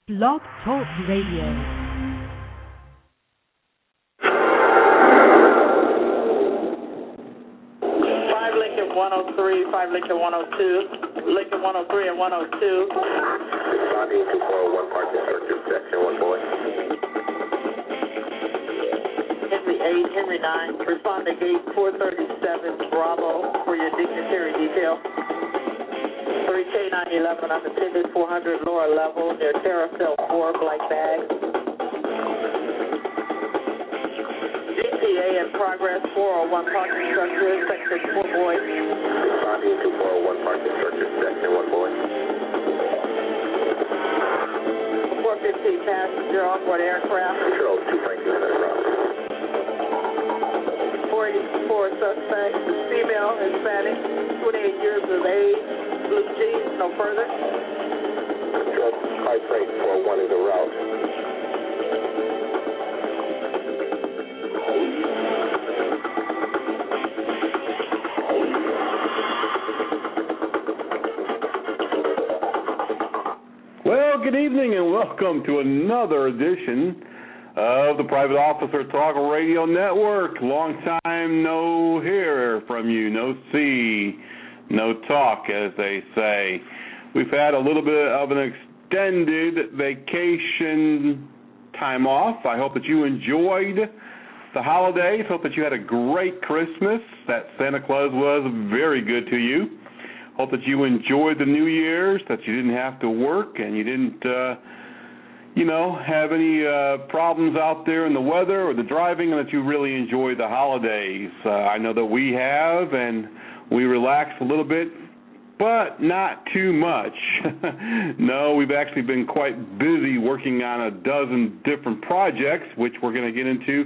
Blog Talk Radio. 103, 5 Lincoln 102, Lincoln 103 and 102. Bobby 2401, parking structure, section 1 boy. Henry 8, Henry 9, respond to gate 437, Bravo, for your dignitary detail. 3K911, unattended, 400 lower level, near Carousel 4, black bag. DPA in progress, 401 parking structure, section 4 boy. Bobby 2401, parking structure, section 1 boy. 415 passenger onboard aircraft. Control 2 Franklin and route. 484 suspect, female, Hispanic, 28 years of age, blue jeans, no further. Control 5 Frank 41 is en route. Well, good evening and welcome to another edition of the Private Officer Talk Radio Network. Long time no hear from you, no see, no talk, as they say. We've had a little bit of an extended vacation time off. I hope that you enjoyed the holidays. Hope that you had a great Christmas, that Santa Claus was very good to you. Hope that you enjoyed the New Year's, that you didn't have to work and you didn't, have any problems out there in the weather or the driving, and that you really enjoyed the holidays. I know that we have, and we relaxed a little bit, but not too much. No, we've actually been quite busy working on a dozen different projects, which we're going to get into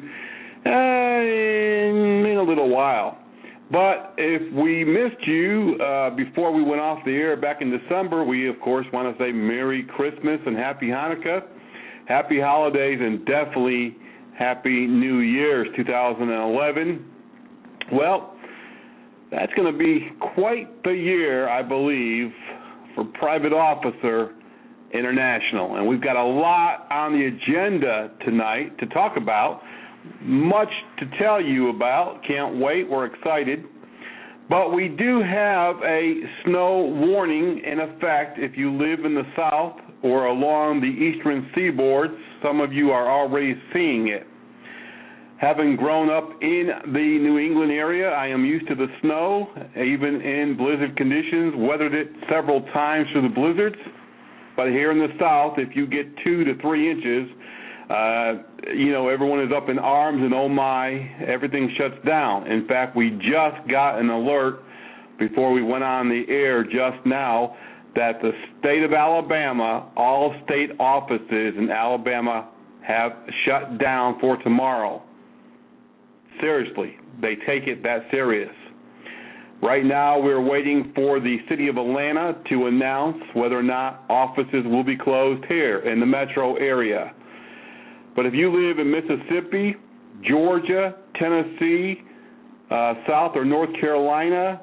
in a little while. But if we missed you before we went off the air back in December, we, of course, want to say Merry Christmas and Happy Hanukkah, Happy Holidays, and definitely Happy New Year's 2011. Well, that's going to be quite the year, I believe, for Private Officer International. And we've got a lot on the agenda tonight to talk about. Much to tell you about. Can't wait. We're excited. But we do have a snow warning in effect if you live in the south or along the eastern seaboard. Some of you are already seeing it. Having grown up in the New England area, I am used to the snow, even in blizzard conditions, weathered it several times through the blizzards. But here in the south, if you get 2 to 3 inches, everyone is up in arms and oh my, everything shuts down. In fact, we just got an alert before we went on the air just now that the state of Alabama, all state offices in Alabama have shut down for tomorrow. Seriously, they take it that serious. Right now, we're waiting for the city of Atlanta to announce whether or not offices will be closed here in the metro area. But if you live in Mississippi, Georgia, Tennessee, South or North Carolina,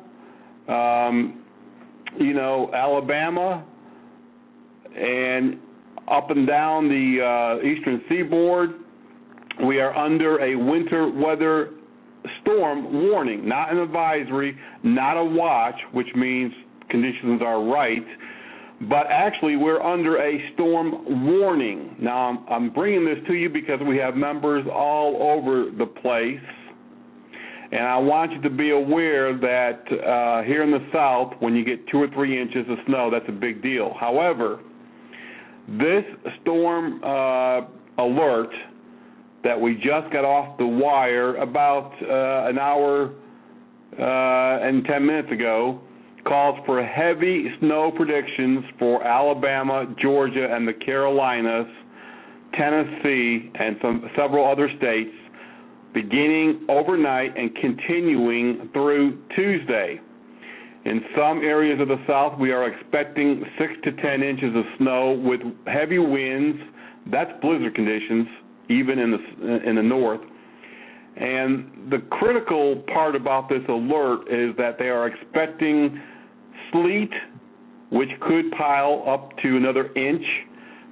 Alabama, and up and down the eastern seaboard, we are under a winter weather storm warning, not an advisory, not a watch, which means conditions are right. But actually, we're under a storm warning. Now, I'm bringing this to you because we have members all over the place. And I want you to be aware that here in the south, when you get 2 or 3 inches of snow, that's a big deal. However, this storm alert that we just got off the wire about an hour and 10 minutes ago calls for heavy snow predictions for Alabama, Georgia, and the Carolinas, Tennessee, and several other states, beginning overnight and continuing through Tuesday. In some areas of the south, we are expecting 6 to 10 inches of snow with heavy winds. That's blizzard conditions, even in the north. And the critical part about this alert is that they are expecting sleet, which could pile up to another inch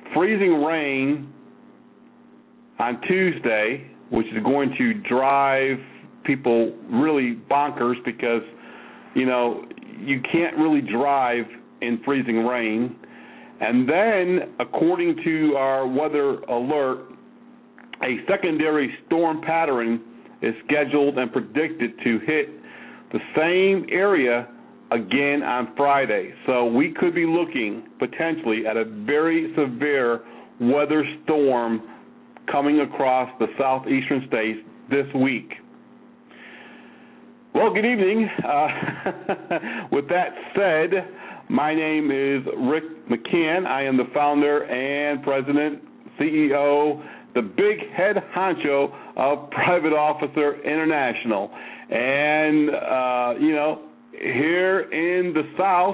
freezing rain on Tuesday, which is going to drive people really bonkers because, you can't really drive in freezing rain. And then, according to our weather alert, a secondary storm pattern is scheduled and predicted to hit the same area again on Friday. So we could be looking potentially at a very severe weather storm coming across the southeastern states this week. Well, good evening. With that said, my name is Rick McCann. I am the founder and president, CEO, the big head honcho of Private Officer International. And, here in the South,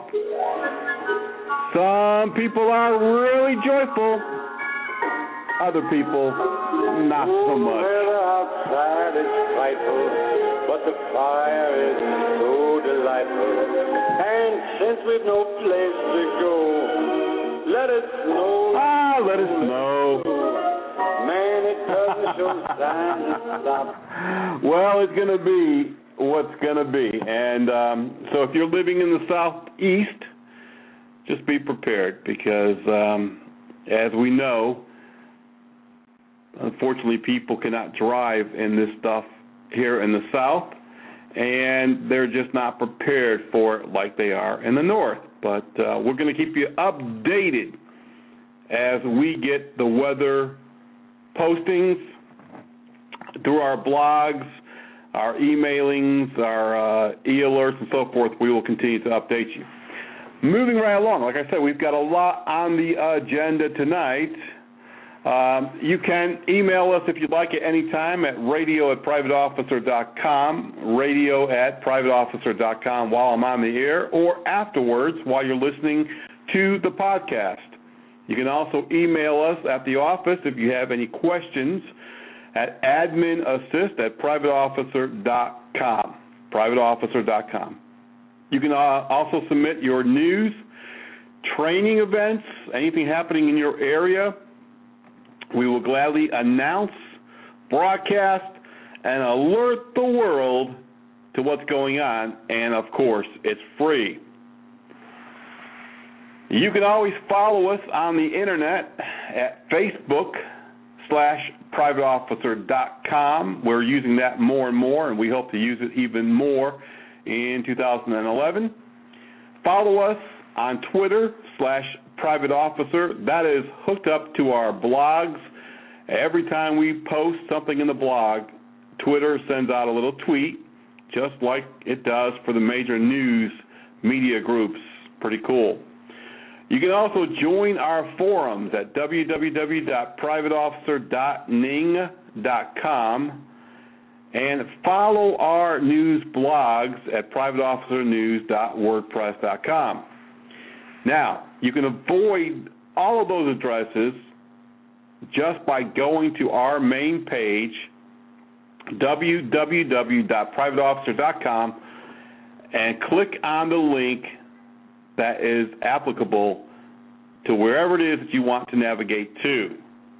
some people are really joyful. Other people, not so much. The weather outside is frightful, but the fire is so delightful. And since we've no place to go, let it snow. Let it snow. Man, it doesn't show signs of stop. Well, it's going to be what's going to be. And so if you're living in the Southeast, just be prepared because, as we know, unfortunately, people cannot drive in this stuff here in the South, and they're just not prepared for it like they are in the North. But we're going to keep you updated as we get the weather postings through our blogs, our emailings, our e-alerts, and so forth. We will continue to update you. Moving right along, like I said, we've got a lot on the agenda tonight. You can email us if you'd like at any time at radio@privateofficer.com, radio@privateofficer.com while I'm on the air, or afterwards while you're listening to the podcast. You can also email us at the office if you have any questions at adminassist@privateofficer.com, privateofficer.com. You can also submit your news, training events, anything happening in your area. We will gladly announce, broadcast, and alert the world to what's going on, and, of course, it's free. You can always follow us on the Internet at Facebook/privateofficer.com. We're using that more and more, and we hope to use it even more in 2011. Follow us on Twitter/privateofficer. That is hooked up to our blogs. Every time we post something in the blog, Twitter sends out a little tweet, just like it does for the major news media groups. Pretty cool. You can also join our forums at www.privateofficer.ning.com and follow our news blogs at privateofficernews.wordpress.com. Now, you can avoid all of those addresses just by going to our main page, www.privateofficer.com, and click on the link that is applicable to wherever it is that you want to navigate to.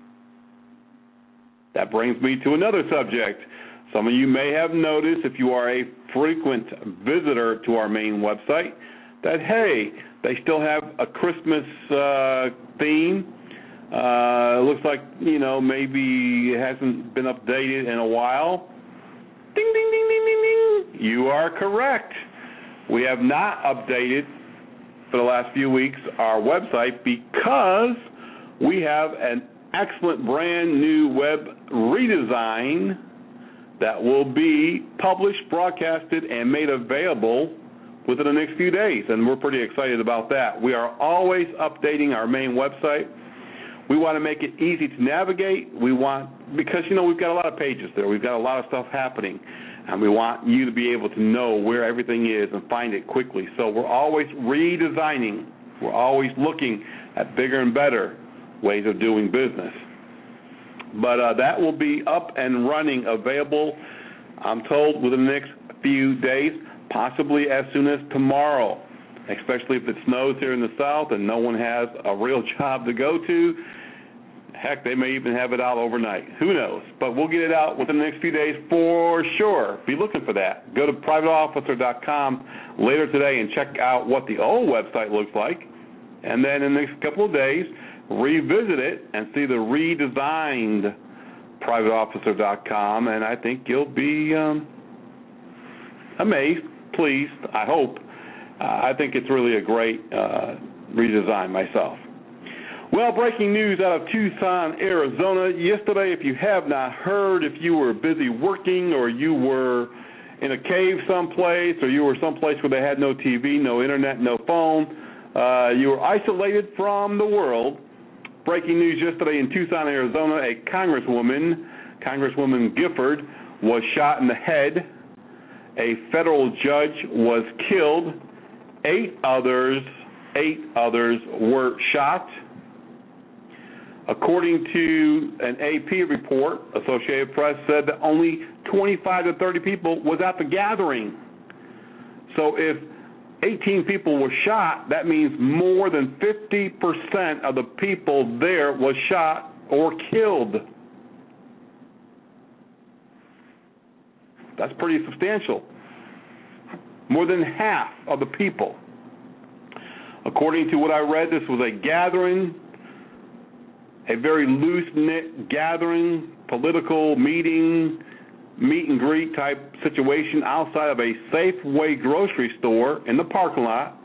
That brings me to another subject. Some of you may have noticed, if you are a frequent visitor to our main website, that, hey, they still have a Christmas theme. It looks like, maybe it hasn't been updated in a while. Ding, ding, ding, ding, ding, ding. You are correct. We have not updated for the last few weeks our website because we have an excellent brand new web redesign that will be published, broadcasted, and made available within the next few days, and we're pretty excited about that. We are always updating our main website. We want to make it easy to navigate. Because we've got a lot of pages there. We've got a lot of stuff happening, and we want you to be able to know where everything is and find it quickly. So we're always redesigning. We're always looking at bigger and better ways of doing business. But that will be up and running, available, I'm told, within the next few days, possibly as soon as tomorrow, especially if it snows here in the South and no one has a real job to go to. Heck, they may even have it out overnight. Who knows? But we'll get it out within the next few days for sure. Be looking for that. Go to privateofficer.com later today and check out what the old website looks like. And then in the next couple of days, revisit it and see the redesigned privateofficer.com. And I think you'll be amazed, pleased, I hope. I think it's really a great redesign myself. Well, breaking news out of Tucson, Arizona. Yesterday, if you have not heard, if you were busy working or you were in a cave someplace or you were someplace where they had no TV, no internet, no phone, you were isolated from the world. Breaking news yesterday in Tucson, Arizona, a Congresswoman Gifford, was shot in the head. A federal judge was killed. 8 others were shot. According to an AP report, Associated Press said that only 25 to 30 people was at the gathering. So if 18 people were shot, that means more than 50% of the people there was shot or killed. That's pretty substantial. More than half of the people. According to what I read, this was a gathering, a very loose-knit gathering, political meeting, meet and greet type situation outside of a Safeway grocery store in the parking lot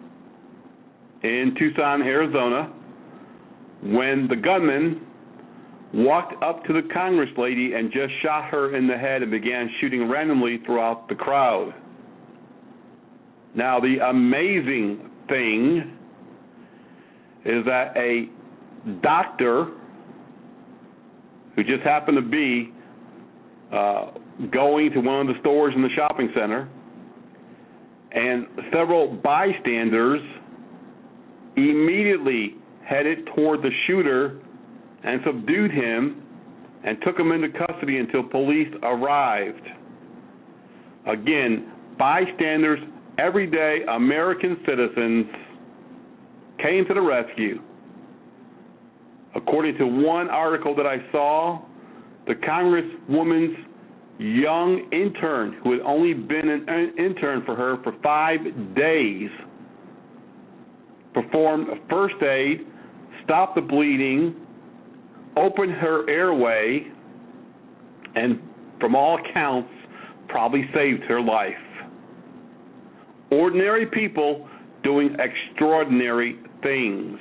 in Tucson, Arizona, when the gunman walked up to the Congress lady and just shot her in the head and began shooting randomly throughout the crowd. Now, the amazing thing is that a doctor who just happened to be going to one of the stores in the shopping center, and several bystanders immediately headed toward the shooter and subdued him and took him into custody until police arrived. Again, bystanders, everyday American citizens, came to the rescue. According to one article that I saw, the Congresswoman's young intern, who had only been an intern for her for 5 days, performed first aid, stopped the bleeding, opened her airway, and from all accounts, probably saved her life. Ordinary people doing extraordinary things.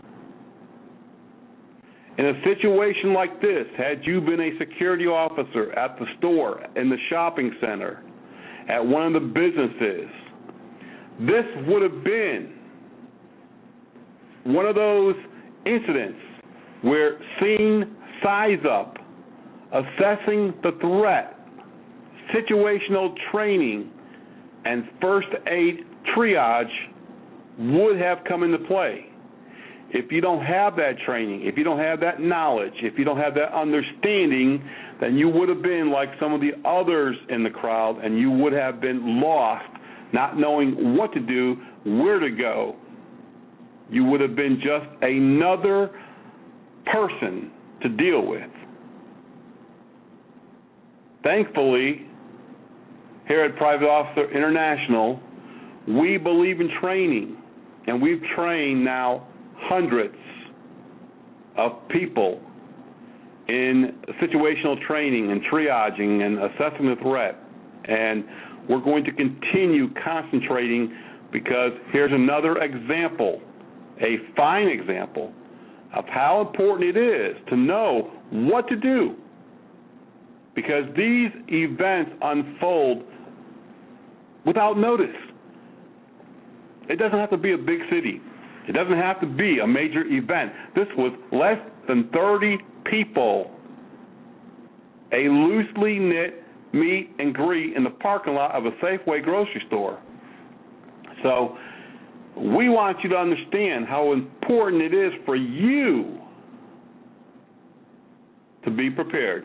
In a situation like this, had you been a security officer at the store, in the shopping center, at one of the businesses, this would have been one of those incidents where seeing size up, assessing the threat, situational training, and first aid triage would have come into play. If you don't have that training, if you don't have that knowledge, if you don't have that understanding, then you would have been like some of the others in the crowd, and you would have been lost, not knowing what to do, where to go. You would have been just another person to deal with. Thankfully, here at Private Officer International, we believe in training, and we've trained now hundreds of people in situational training and triaging and assessing the threat. And we're going to continue concentrating, because here's another example, a fine example of how important it is to know what to do, because these events unfold without notice. It doesn't have to be a big city. It doesn't have to be a major event. This was less than 30 people, a loosely knit meet and greet in the parking lot of a Safeway grocery store. So we want you to understand how important it is for you to be prepared.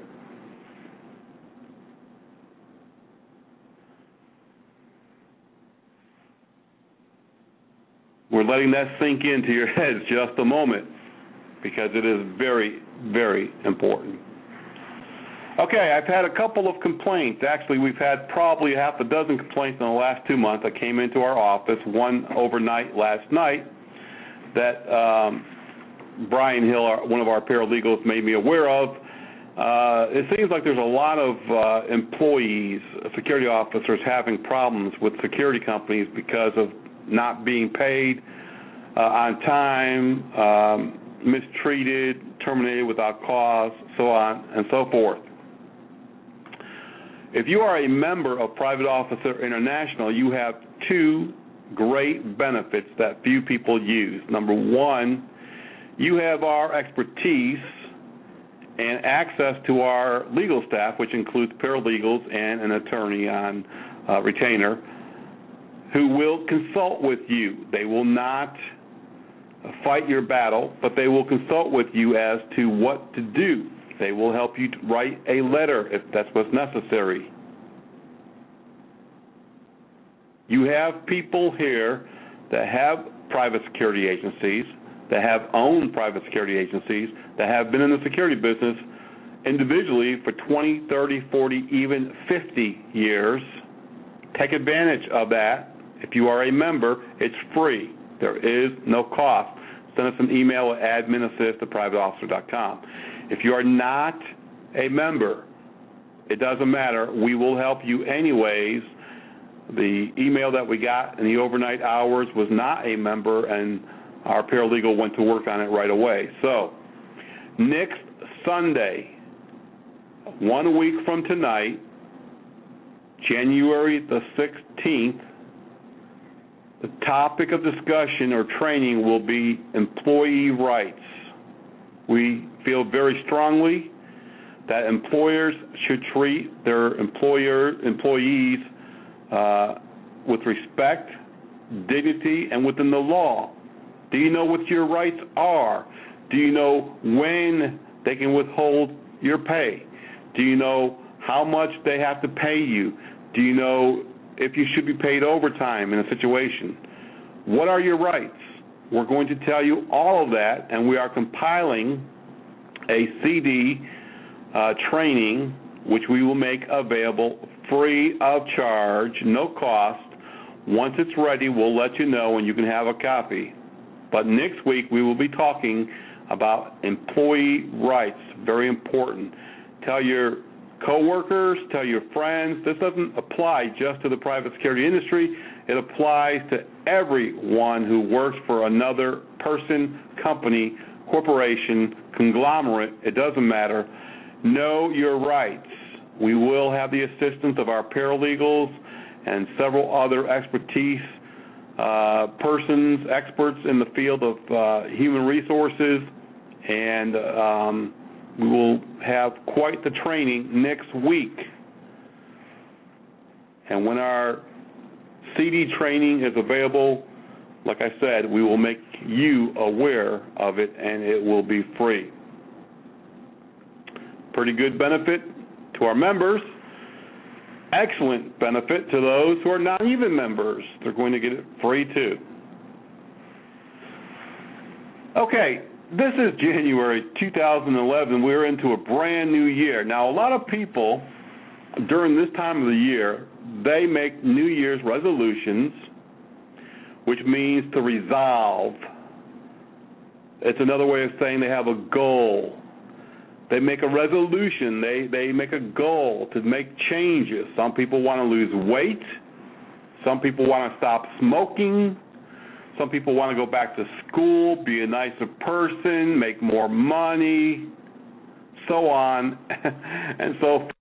We're letting that sink into your heads just a moment. because it is very, very important. Okay, I've had a couple of complaints. Actually, we've had probably half a dozen complaints in the last 2 months that came into our office, one overnight last night that Brian Hill, one of our paralegals, made me aware of. It seems like there's a lot of employees, security officers, having problems with security companies because of not being paid on time, mistreated, terminated without cause, so on and so forth. If you are a member of Private Officer International, you have two great benefits that few people use. Number one, you have our expertise and access to our legal staff, which includes paralegals and an attorney on retainer, who will consult with you. They will not fight your battle, but they will consult with you as to what to do. They will help you to write a letter if that's what's necessary. You have people here that have private security agencies, that have owned private security agencies, that have been in the security business individually for 20, 30, 40, even 50 years. Take advantage of that. If you are a member, it's free. There is no cost. Send us an email at adminassist@privateofficer.com. If you are not a member, it doesn't matter. We will help you anyways. The email that we got in the overnight hours was not a member, and our paralegal went to work on it right away. So, next Sunday, 1 week from tonight, January the 16th, the topic of discussion or training will be employee rights. We feel very strongly that employers should treat their employees with respect, dignity, and within the law. Do you know what your rights are? Do you know when they can withhold your pay? Do you know how much they have to pay you? Do you know if you should be paid overtime in a situation? What are your rights? We're going to tell you all of that, and we are compiling a CD training, which we will make available free of charge, no cost. Once it's ready, we'll let you know, and you can have a copy. But next week, we will be talking about employee rights, very important. Tell your coworkers, tell your friends. This doesn't apply just to the private security industry. It applies to everyone who works for another person, company, corporation, conglomerate. It doesn't matter. Know your rights. We will have the assistance of our paralegals and several other expertise persons, experts in the field of human resources, and we will have quite the training next week. And when our CD training is available, like I said, we will make you aware of it, and it will be free. Pretty good benefit to our members. Excellent benefit to those who are not even members. They're going to get it free too. Okay, this is January 2011. We're into a brand new year. Now, a lot of people during this time of the year, they make New Year's resolutions, which means to resolve. It's another way of saying they have a goal. They make a resolution. They make a goal to make changes. Some people want to lose weight. Some people want to stop smoking. Some people want to go back to school, be a nicer person, make more money, so on and so forth.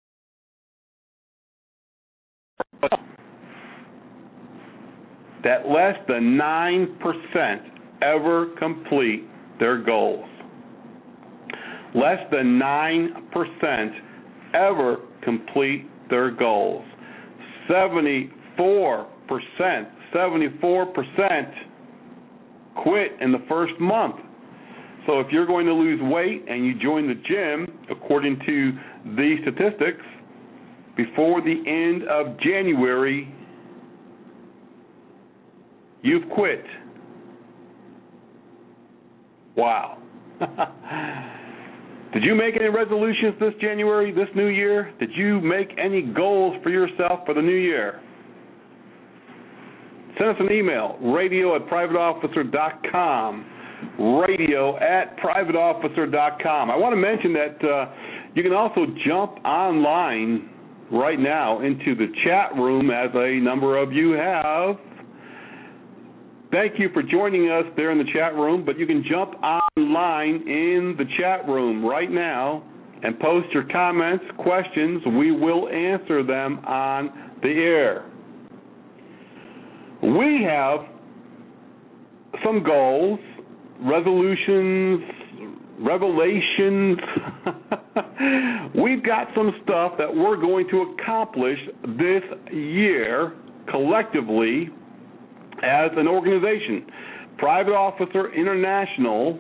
That less than 9% ever complete their goals. Less than 9% ever complete their goals. 74% quit in the first month. So if you're going to lose weight and you join the gym, according to these statistics, before the end of January, you've quit. Wow. Did you make any resolutions this January, this new year? Did you make any goals for yourself for the new year? Send us an email, radio@privateofficer.com, radio@privateofficer.com. I want to mention that you can also jump online right now into the chat room, as a number of you have. Thank you for joining us there in the chat room, but you can jump online in the chat room right now and post your comments, questions. We will answer them on the air. We have some goals, resolutions, revelations. We've got some stuff that we're going to accomplish this year collectively as an organization. Private Officer International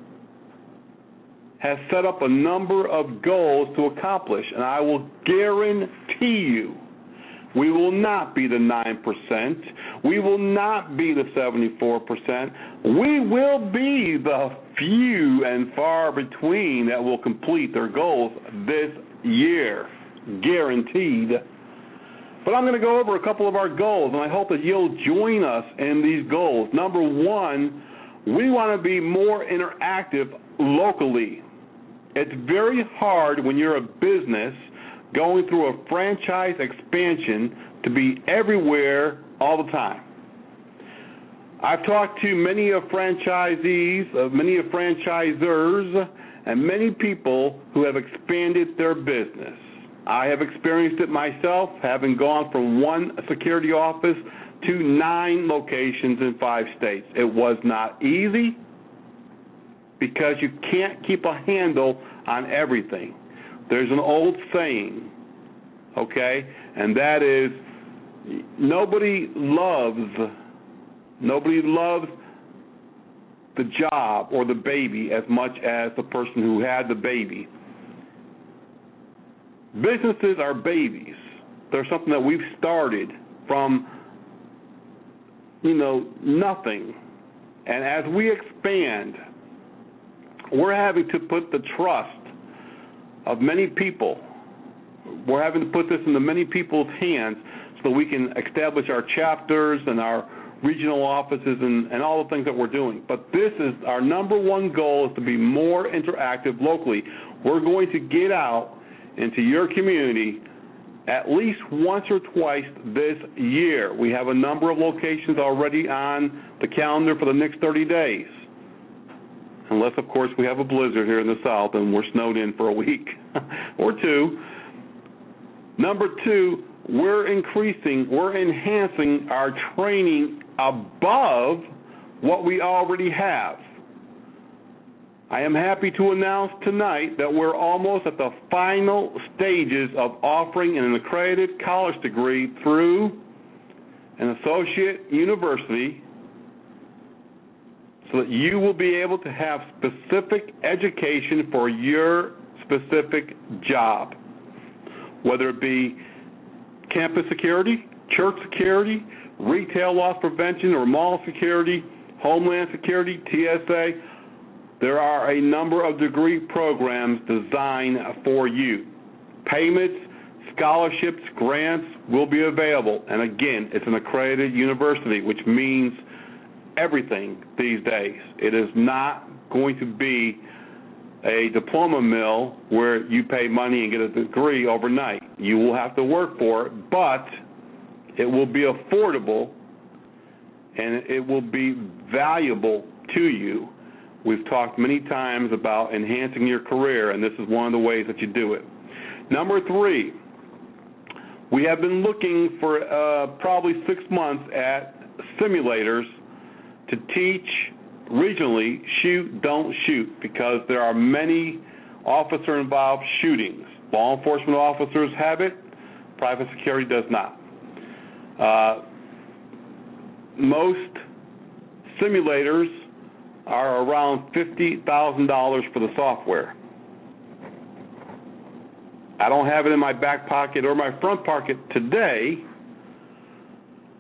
has set up a number of goals to accomplish, and I will guarantee you we will not be the 9%. We will not be the 74%. We will be the few and far between that will complete their goals this year, guaranteed. But I'm going to go over a couple of our goals, and I hope that you'll join us in these goals. Number one, we want to be more interactive locally. It's very hard when you're a business going through a franchise expansion to be everywhere all the time. I've talked to many of franchisees, many of franchisors, and many people who have expanded their business. I have experienced it myself, having gone from one security office to 9 locations in 5 states. It was not easy because you can't keep a handle on everything. There's an old saying, okay, and that is nobody loves the job or the baby as much as the person who had the baby. Businesses are babies. They're something that we've started from, nothing. And as we expand, we're having to put the trust of many people. We're having to put this into many people's hands so that we can establish our chapters and our regional offices and all the things that we're doing. But this is our number one goal, is to be more interactive locally. We're going to get out into your community at least once or twice this year. We have a number of locations already on the calendar for the next 30 days. Unless, of course, we have a blizzard here in the South and we're snowed in for a week or two. Number two, we're enhancing our training above what we already have. I am happy to announce tonight that we're almost at the final stages of offering an accredited college degree through an associate university so that you will be able to have specific education for your specific job, whether it be campus security, church security, retail loss prevention or mall security, homeland security, TSA. There are a number of degree programs designed for you. Payments, scholarships, grants will be available. And again, it's an accredited university, which means everything these days. It is not going to be a diploma mill where you pay money and get a degree overnight. You will have to work for it, but it will be affordable and it will be valuable to you. We've talked many times about enhancing your career, and this is one of the ways that you do it. Number three, we have been looking for probably 6 months at simulators to teach regionally shoot, don't shoot, because there are many officer-involved shootings. Law enforcement officers have it. Private security does not. Most simulators are around $50,000 for the software. I don't have it in my back pocket or my front pocket today.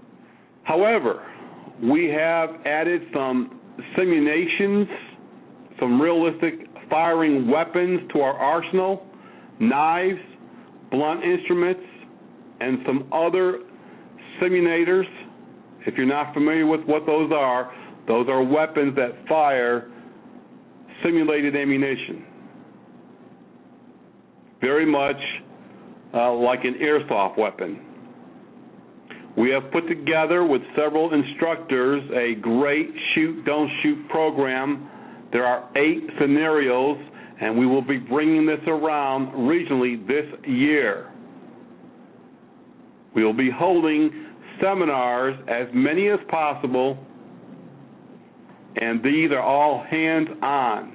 However, we have added some some realistic firing weapons to our arsenal, knives, blunt instruments, and some other simulators. If you're not familiar with what those are weapons that fire simulated ammunition. Very much like an airsoft weapon. We have put together with several instructors a great shoot, don't shoot program. There are 8 scenarios, and we will be bringing this around regionally this year. We will be holding seminars, as many as possible, and these are all hands-on.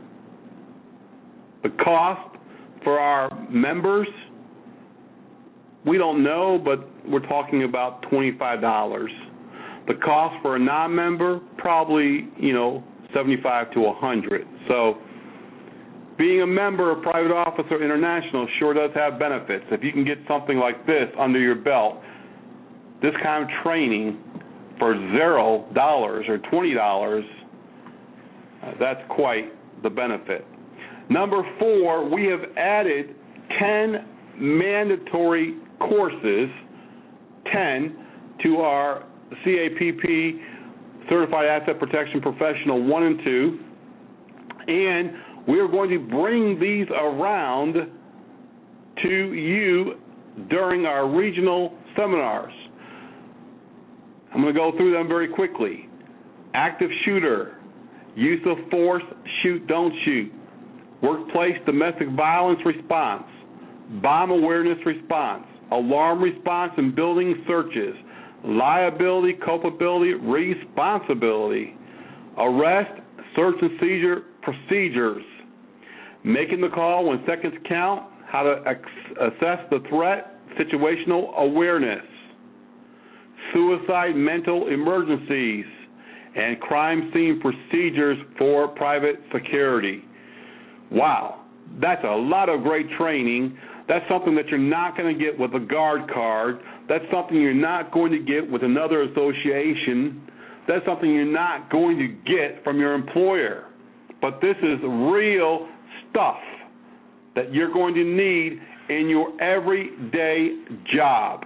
The cost for our members, we don't know, but we're talking about $25. The cost for a non-member, probably, $75 to $100. So being a member of Private Officer International sure does have benefits. If you can get something like this under your belt, this kind of training for $0 or $20, that's quite the benefit. Number 4, we have added 10 mandatory courses, 10, to our CAPP Certified Asset Protection Professional 1 and 2, and we are going to bring these around to you during our regional seminars. I'm going to go through them very quickly. Active shooter, use of force, shoot, don't shoot, workplace domestic violence response, bomb awareness response, alarm response and building searches, liability, culpability, responsibility, arrest, search and seizure procedures, making the call when seconds count, how to assess the threat, situational awareness, suicide mental emergencies, and crime scene procedures for private security. Wow, that's a lot of great training. That's something that you're not going to get with a guard card. That's something you're not going to get with another association. That's something you're not going to get from your employer. But this is real stuff that you're going to need in your everyday job.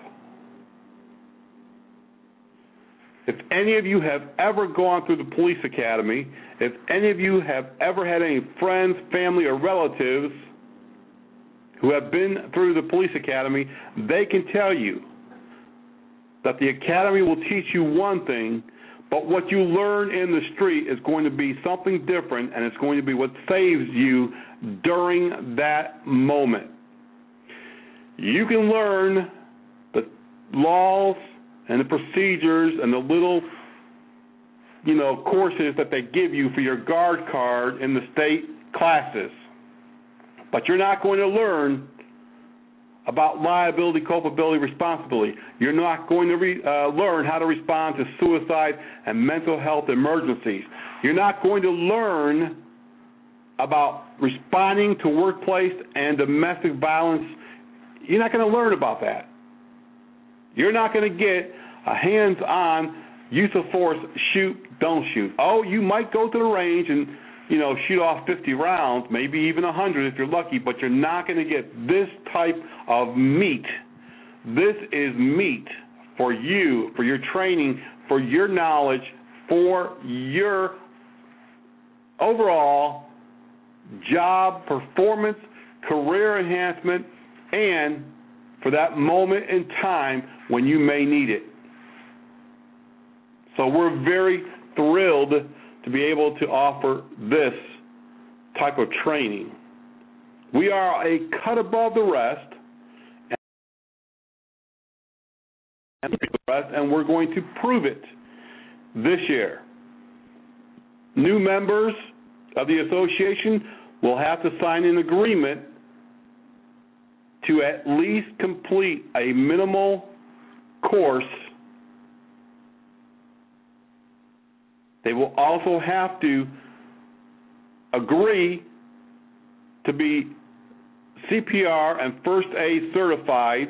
If any of you have ever gone through the police academy, if any of you have ever had any friends, family, or relatives who have been through the police academy, they can tell you that the academy will teach you one thing, but what you learn in the street is going to be something different, and it's going to be what saves you during that moment. You can learn the laws and the procedures and the little, courses that they give you for your guard card in the state classes. But you're not going to learn about liability, culpability, responsibility. You're not going to learn how to respond to suicide and mental health emergencies. You're not going to learn about responding to workplace and domestic violence. You're not going to learn about that. You're not going to get a hands-on use of force, shoot, don't shoot. Oh, you might go to the range and, shoot off 50 rounds, maybe even 100 if you're lucky, but you're not going to get this type of meat. This is meat for you, for your training, for your knowledge, for your overall job performance, career enhancement, and for that moment in time when you may need it. So we're very thrilled to be able to offer this type of training. We are a cut above the rest, and we're going to prove it this year. New members of the association will have to sign an agreement to at least complete a minimal course. They will also have to agree to be CPR and first aid certified.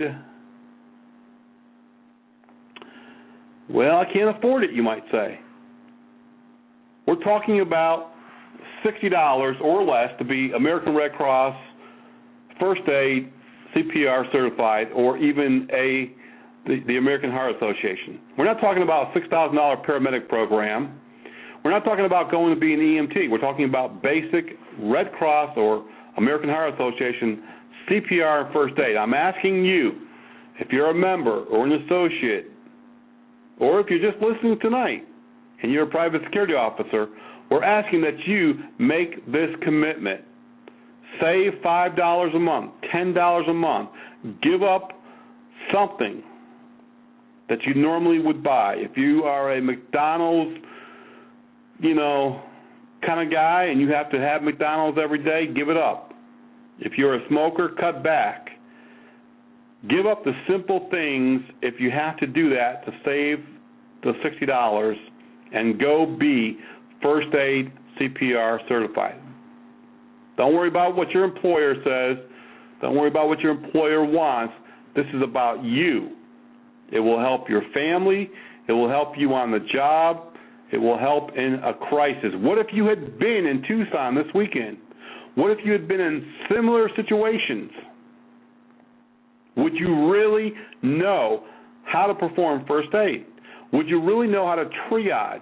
Well, I can't afford it, you might say. We're talking about $60 or less to be American Red Cross, First Aid, CPR certified, or even the American Heart Association. We're not talking about a $6,000 paramedic program. We're not talking about going to be an EMT. We're talking about basic Red Cross or American Heart Association CPR and First Aid. I'm asking you, if you're a member or an associate, or if you're just listening tonight and you're a private security officer, we're asking that you make this commitment. Save $5 a month, $10 a month. Give up something that you normally would buy. If you are a McDonald's, kind of guy and you have to have McDonald's every day, give it up. If you're a smoker, cut back. Give up the simple things if you have to do that to save the $60 and go be First Aid CPR certified. Don't worry about what your employer says. Don't worry about what your employer wants. This is about you. It will help your family. It will help you on the job. It will help in a crisis. What if you had been in Tucson this weekend? What if you had been in similar situations? Would you really know how to perform first aid? Would you really know how to triage?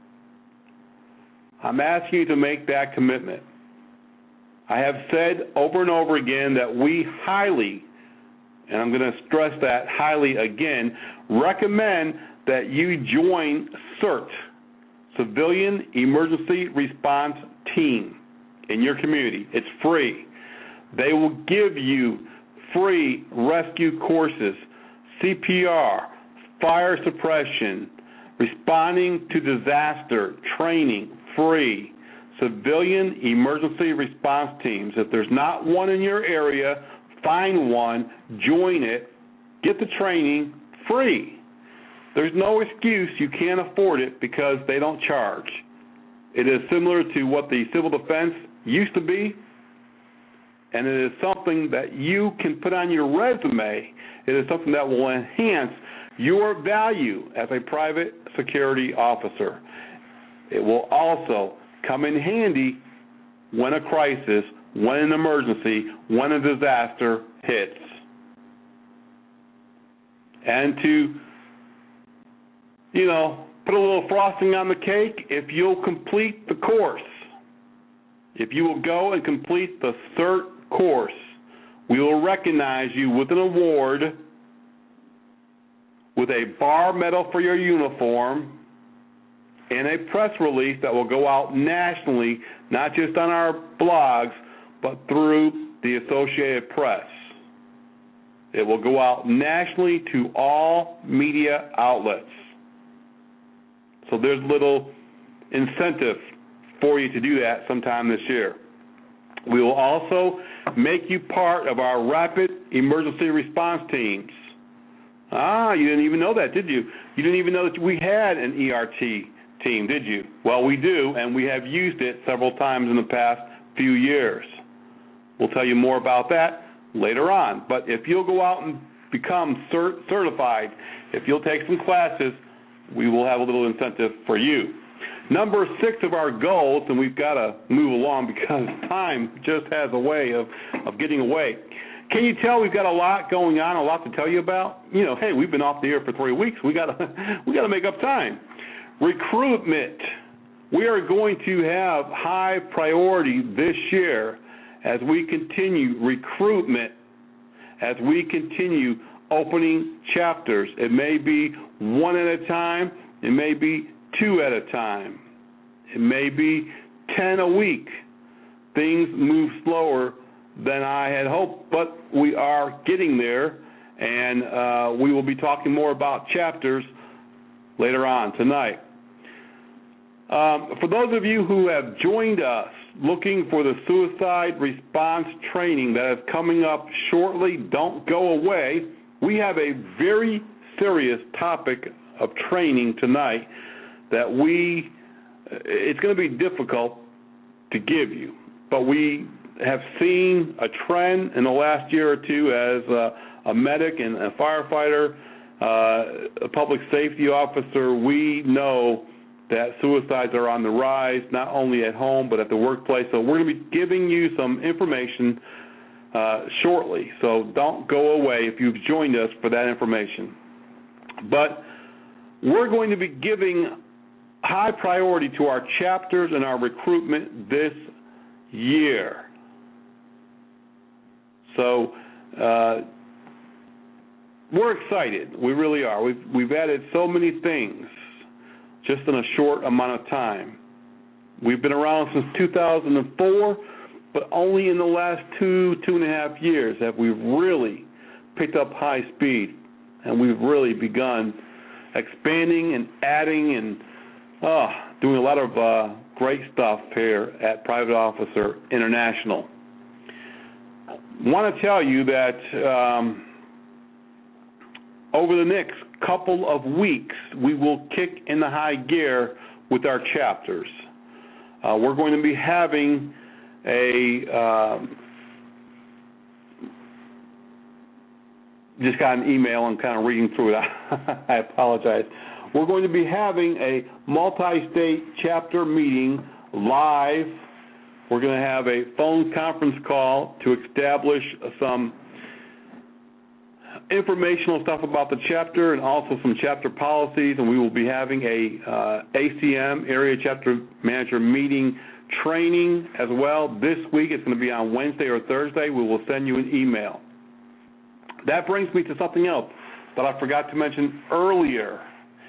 I'm asking you to make that commitment. I have said over and over again that we highly, and I'm going to stress that highly again, recommend that you join CERT, Civilian Emergency Response Team, in your community. It's free. They will give you free rescue courses, CPR, fire suppression, responding to disaster training, free. Civilian emergency response teams. If there's not one in your area, find one, join it, get the training free. There's no excuse you can't afford it because they don't charge. It is similar to what the civil defense used to be, and it is something that you can put on your resume. It is something that will enhance your value as a private security officer. It will also come in handy when a crisis, when an emergency, when a disaster hits. And to, put a little frosting on the cake, if you'll complete the course, if you will go and complete the CERT course, we will recognize you with an award, with a bar medal for your uniform, and a press release that will go out nationally, not just on our blogs, but through the Associated Press. It will go out nationally to all media outlets. So there's little incentive for you to do that sometime this year. We will also make you part of our rapid emergency response teams. You didn't even know that, did you? You didn't even know that we had an ERT team, did you? Well, we do, and we have used it several times in the past few years. We'll tell you more about that later on. But if you'll go out and become certified, if you'll take some classes, we will have a little incentive for you. Number 6 of our goals, and we've got to move along because time just has a way of getting away. Can you tell we've got a lot going on, a lot to tell you about? Hey, we've been off the air for 3 weeks. We got to make up time. Recruitment. We are going to have high priority this year as we continue recruitment, as we continue opening chapters. It may be one at a time. It may be 2 at a time. It may be 10 a week. Things move slower than I had hoped, but we are getting there, and we will be talking more about chapters later on tonight. For those of you who have joined us looking for the suicide response training that is coming up shortly, don't go away. We have a very serious topic of training tonight that it's going to be difficult to give you, but we have seen a trend in the last year or two as a medic and a firefighter, a public safety officer. We know that suicides are on the rise, not only at home but at the workplace. So we're going to be giving you some information shortly. So don't go away if you've joined us for that information. But we're going to be giving high priority to our chapters and our recruitment this year. So we're excited. We really are. We've added so many things just in a short amount of time. We've been around since 2004, but only in the last 2.5 years have we really picked up high speed, and we've really begun expanding and adding and doing a lot of great stuff here at Private Officer International. I want to tell you that over the next couple of weeks, we will kick in the high gear with our chapters. We're going to be having just got an email and kind of reading through it. I apologize. We're going to be having a multi-state chapter meeting live. We're going to have a phone conference call to establish some informational stuff about the chapter and also some chapter policies, and we will be having a ACM, Area Chapter Manager Meeting training as well this week. It's going to be on Wednesday or Thursday. We will send you an email. That brings me to something else that I forgot to mention earlier.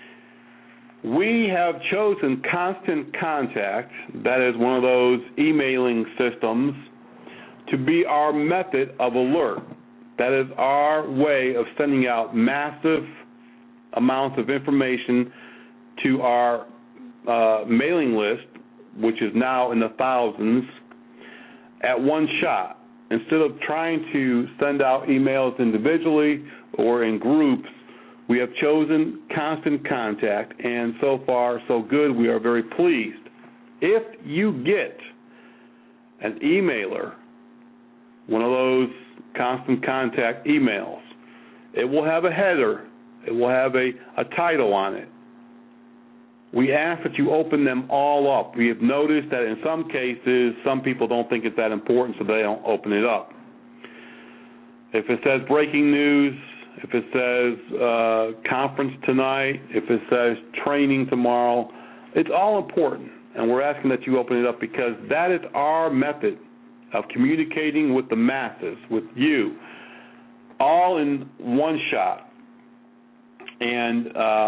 We have chosen Constant Contact, that is one of those emailing systems, to be our method of alert. That is our way of sending out massive amounts of information to our mailing list, which is now in the thousands, at one shot. Instead of trying to send out emails individually or in groups, we have chosen Constant Contact, and so far, so good. We are very pleased. If you get an emailer, one of those Constant Contact emails, it will have a header. It will have a title on it. We ask that you open them all up. We have noticed that in some cases, some people don't think it's that important, so they don't open it up. If it says breaking news, if it says conference tonight, if it says training tomorrow, it's all important, and we're asking that you open it up because that is our method of communicating with the masses, with you, all in one shot. And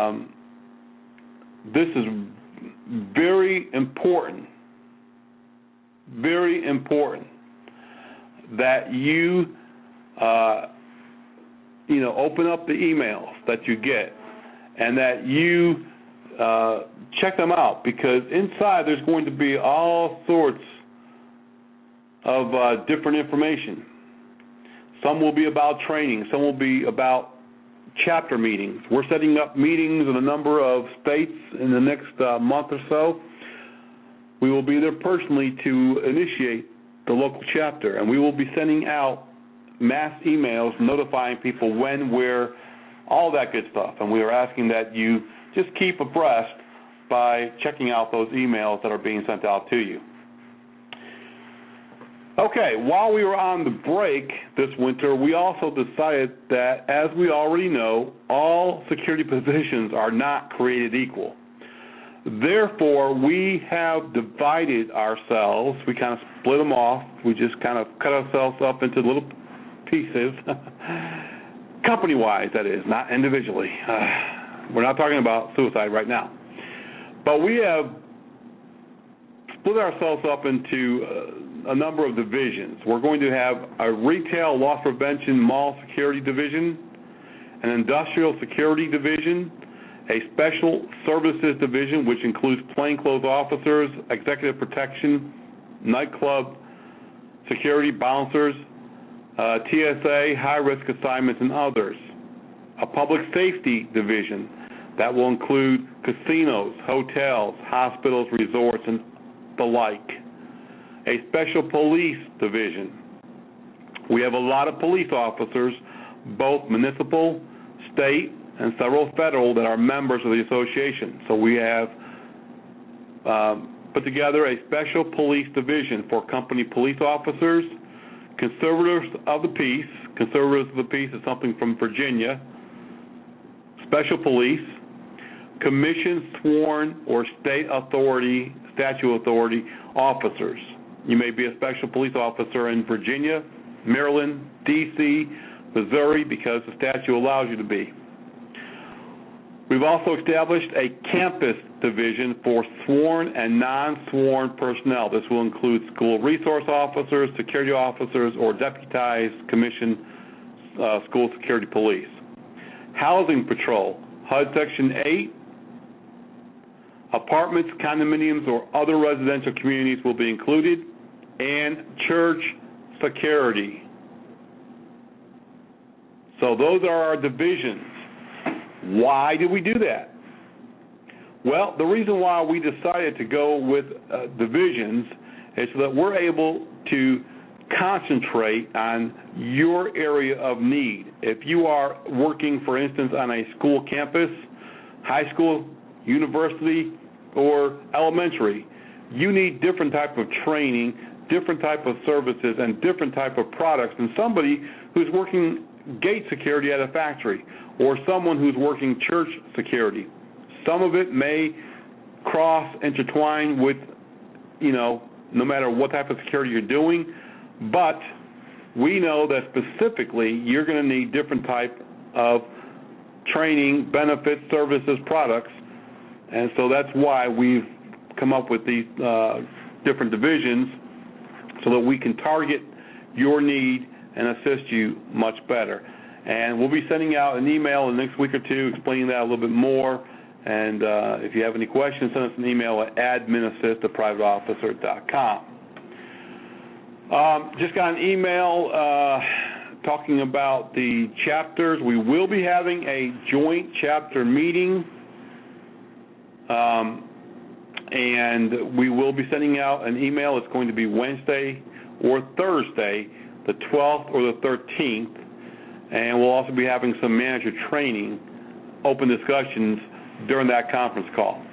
this is very important that you open up the emails that you get and that you check them out, because inside there's going to be all sorts of different information. Some will be about training. Some will be about chapter meetings. We're setting up meetings in a number of states in the next month or so. We will be there personally to initiate the local chapter, and we will be sending out mass emails notifying people when, where, all that good stuff. And we are asking that you just keep abreast by checking out those emails that are being sent out to you. Okay, while we were on the break this winter, we also decided that, as we already know, all security positions are not created equal. Therefore, we have divided ourselves. We kind of split them off. We just kind of cut ourselves up into little pieces, company-wise, that is, not individually. We're not talking about suicide right now. But we have split ourselves up into a number of divisions. We're going to have a retail loss prevention mall security division, an industrial security division, a special services division, which includes plainclothes officers, executive protection, nightclub security, bouncers, TSA, high-risk assignments, and others. A public safety division that will include casinos, hotels, hospitals, resorts, and the like. A special police division. We have a lot of police officers, both municipal, state, and several federal, that are members of the association. So we have put together a special police division for company police officers, conservators of the peace. Conservators of the peace is something from Virginia. Special police, commissioned, sworn, or state authority, statute authority officers. You may be a special police officer in Virginia, Maryland, D.C., Missouri, because the statute allows you to be. We've also established a campus division for sworn and non-sworn personnel. This will include school resource officers, security officers, or deputized commissioned school security police. Housing patrol, HUD Section 8, apartments, condominiums, or other residential communities will be included, and church security. So those are our divisions. Why did we do that? Well, the reason why we decided to go with divisions is so that we're able to concentrate on your area of need. If you are working, for instance, on a school campus, high school, university, or elementary, you need different type of training, different type of services, and different type of products than somebody who's working gate security at a factory or someone who's working church security. Some of it may intertwine with, no matter what type of security you're doing, but we know that specifically you're going to need different type of training, benefits, services, products, and so that's why we've come up with these different divisions so that we can target your need and assist you much better. And we'll be sending out an email in the next week or two explaining that a little bit more. And if you have any questions, send us an email at adminassist@privateofficer.com. Just got an email talking about the chapters. We will be having a joint chapter meeting, and we will be sending out an email. It's going to be Wednesday or Thursday, the 12th or the 13th, and we'll also be having some manager training, open discussions during that conference call.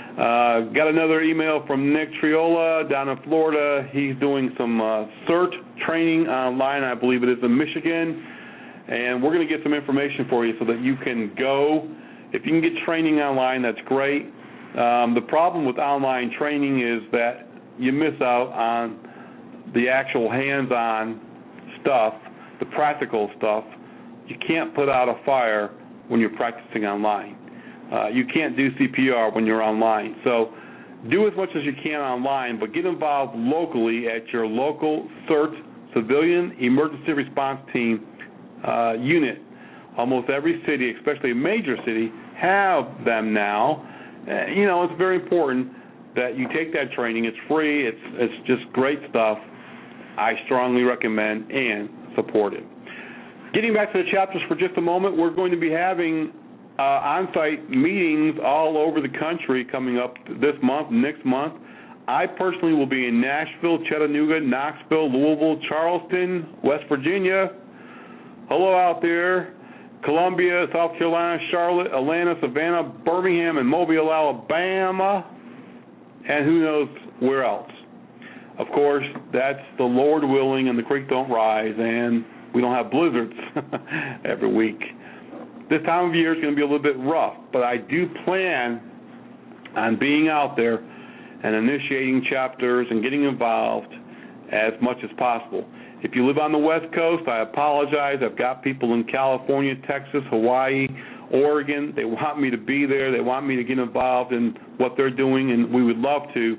Got another email from Nick Triola down in Florida. He's doing some CERT training online, I believe it is in Michigan, and we're going to get some information for you so that you can go. If you can get training online, that's great. The problem with online training is that you miss out on the actual hands-on stuff, the practical stuff. You can't put out a fire when you're practicing online. You can't do CPR when you're online. So do as much as you can online, but get involved locally at your local CERT, Civilian Emergency Response Team unit. Almost every city, especially a major city, have them now. It's very important that you take that training. It's free. It's just great stuff. I strongly recommend and support it. Getting back to the chapters for just a moment, we're going to be having on-site meetings all over the country coming up this month, next month. I personally will be in Nashville, Chattanooga, Knoxville, Louisville, Charleston, West Virginia. Hello out there. Columbia, South Carolina, Charlotte, Atlanta, Savannah, Birmingham, and Mobile, Alabama, and who knows where else. Of course, that's the Lord willing and the creek don't rise, and we don't have blizzards every week. This time of year is going to be a little bit rough, but I do plan on being out there and initiating chapters and getting involved as much as possible. If you live on the West Coast, I apologize. I've got people in California, Texas, Hawaii, Oregon. They want me to be there. They want me to get involved in what they're doing, and we would love to.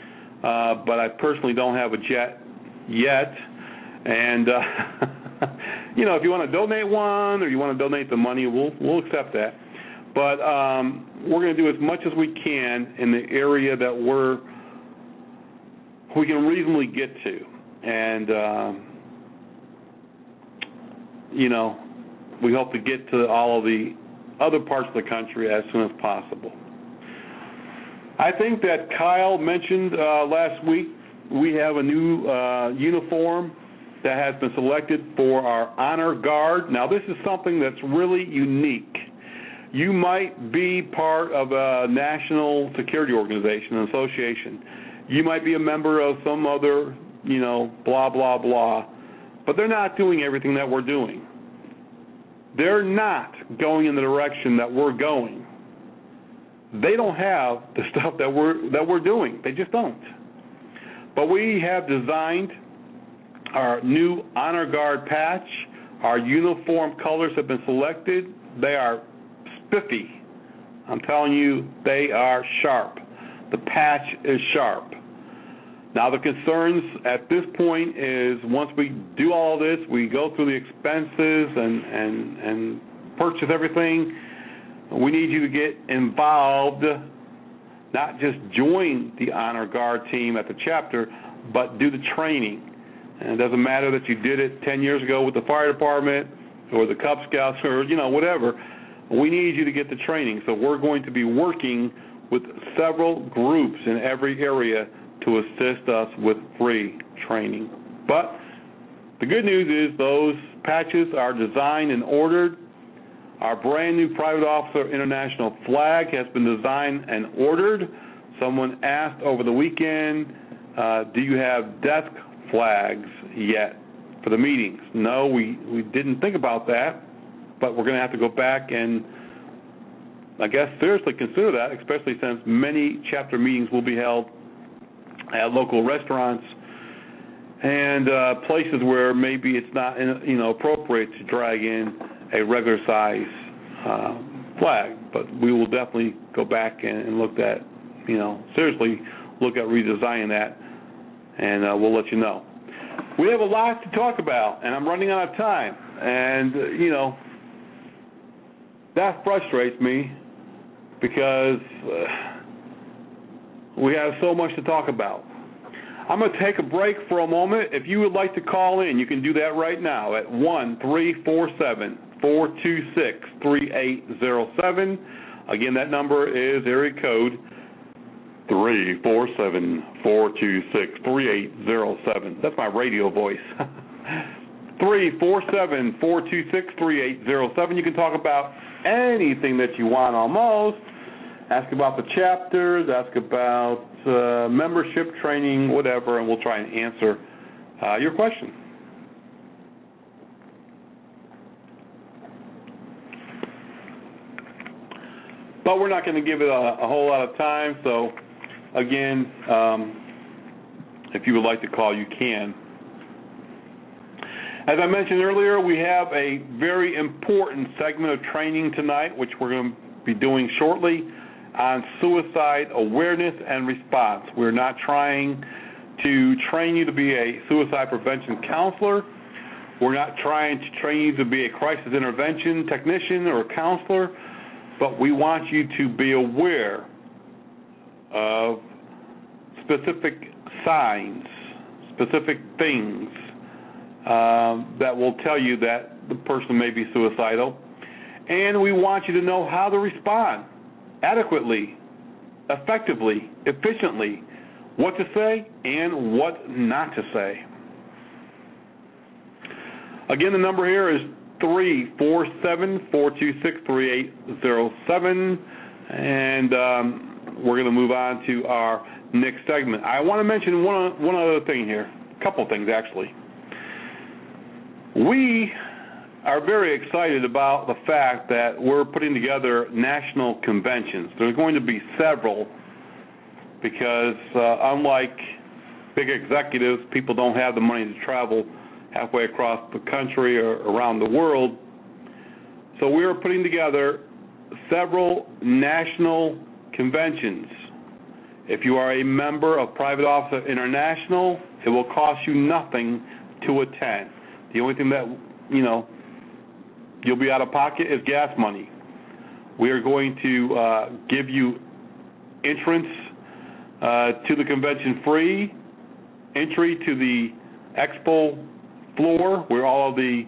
But I personally don't have a jet yet. And, if you want to donate one or you want to donate the money, we'll accept that. But we're going to do as much as we can in the area that we can reasonably get to. And, we hope to get to all of the other parts of the country as soon as possible. I think that Kyle mentioned last week we have a new uniform that has been selected for our Honor Guard. Now, this is something that's really unique. You might be part of a national security organization, an association. You might be a member of some other, blah, blah, blah. But they're not doing everything that we're doing. They're not going in the direction that we're going. They don't have the stuff that we're doing. They just don't. But we have designed our new Honor Guard patch. Our uniform colors have been selected. They are spiffy. I'm telling you, they are sharp. The patch is sharp. Now, the concerns at this point is once we do all this, we go through the expenses and purchase everything, we need you to get involved, not just join the Honor Guard team at the chapter, but do the training. And it doesn't matter that you did it 10 years ago with the fire department or the Cub Scouts or, whatever. We need you to get the training. So we're going to be working with several groups in every area to assist us with free training. But the good news is those patches are designed and ordered. Our brand new Private Officer International flag has been designed and ordered. Someone asked over the weekend, do you have desk flags yet for the meetings? No, we didn't think about that, but we're going to have to go back and, I guess, seriously consider that, especially since many chapter meetings will be held at local restaurants and places where maybe it's not appropriate to drag in a regular size flag. But we will definitely go back and look at, seriously look at redesigning that, and we'll let you know. We have a lot to talk about, and I'm running out of time, and that frustrates me because we have so much to talk about. I'm going to take a break for a moment. If you would like to call in, you can do that right now at 1-347-426-3807. Again, that number is area code 347-426-3807. That's my radio voice. 347-426-3807. You can talk about anything that you want almost. Ask about the chapters, ask about membership, training, whatever, and we'll try and answer your question. But we're not going to give it a whole lot of time, so again, if you would like to call, you can. As I mentioned earlier, we have a very important segment of training tonight, which we're going to be doing shortly, on suicide awareness and response. We're not trying to train you to be a suicide prevention counselor. We're not trying to train you to be a crisis intervention technician or a counselor, but we want you to be aware of specific signs, specific things that will tell you that the person may be suicidal. And we want you to know how to respond adequately, effectively, efficiently, what to say and what not to say. Again, the number here is 347-426-3807, and we're going to move on to our next segment. I want to mention one other thing here, a couple things actually. We are very excited about the fact that we're putting together national conventions. There's going to be several because unlike big executives, people don't have the money to travel halfway across the country or around the world. So we are putting together several national conventions. If you are a member of Private Officer International, it will cost you nothing to attend. The only thing that, you'll be out of pocket is gas money. We are going to give you entrance to the convention free, entry to the expo floor where all of the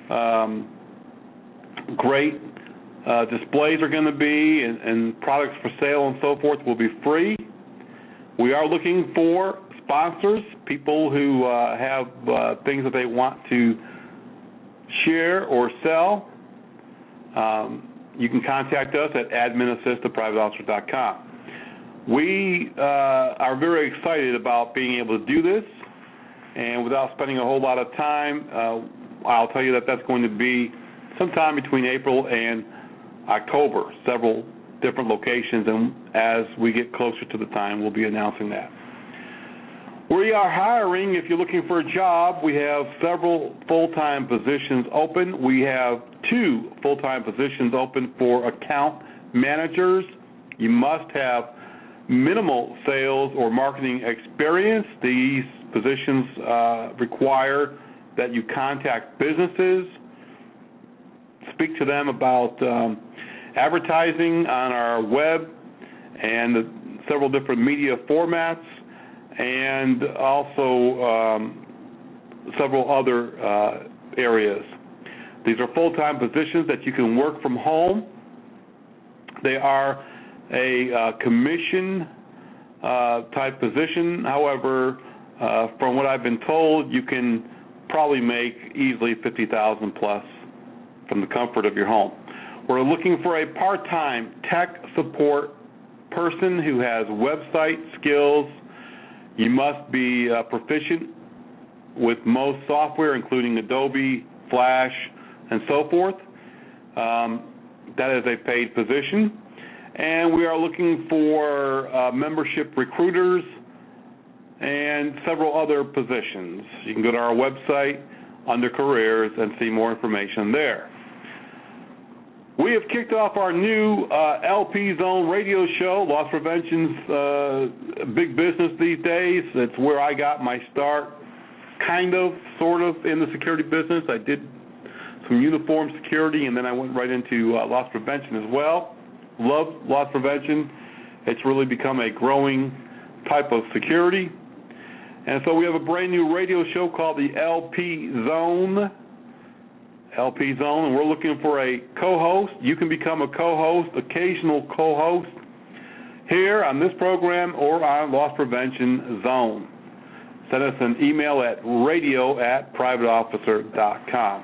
great displays are going to be and products for sale and so forth will be free. We are looking for sponsors, people who have things that they want to share or sell. you can contact us at adminassist@privateofficer.com. We are very excited about being able to do this, and without spending a whole lot of time, I'll tell you that that's going to be sometime between April and October, several different locations, and as we get closer to the time, we'll be announcing that. We are hiring. If you're looking for a job, we have several full-time positions open. We have 2 full-time positions open for account managers. You must have minimal sales or marketing experience. These positions require that you contact businesses, speak to them about advertising on our web and the several different media formats, and also several other areas. These are full-time positions that you can work from home. They are a commission type position. However, from what I've been told, you can probably make easily $50,000 plus from the comfort of your home. We're looking for a part-time tech support person who has website skills. You must be proficient with most software, including Adobe, Flash, and so forth. That is a paid position. And we are looking for membership recruiters and several other positions. You can go to our website under careers and see more information there. We have kicked off our new LP Zone radio show. Loss prevention's big business these days. It's where I got my start, kind of, sort of, in the security business. I did some uniform security, and then I went right into loss prevention as well. Love loss prevention. It's really become a growing type of security. And so we have a brand new radio show called the LP Zone. LP Zone, and we're looking for a co-host. You can become a co-host, occasional co-host, here on this program or on Loss Prevention Zone. Send us an email at radio@privateofficer.com.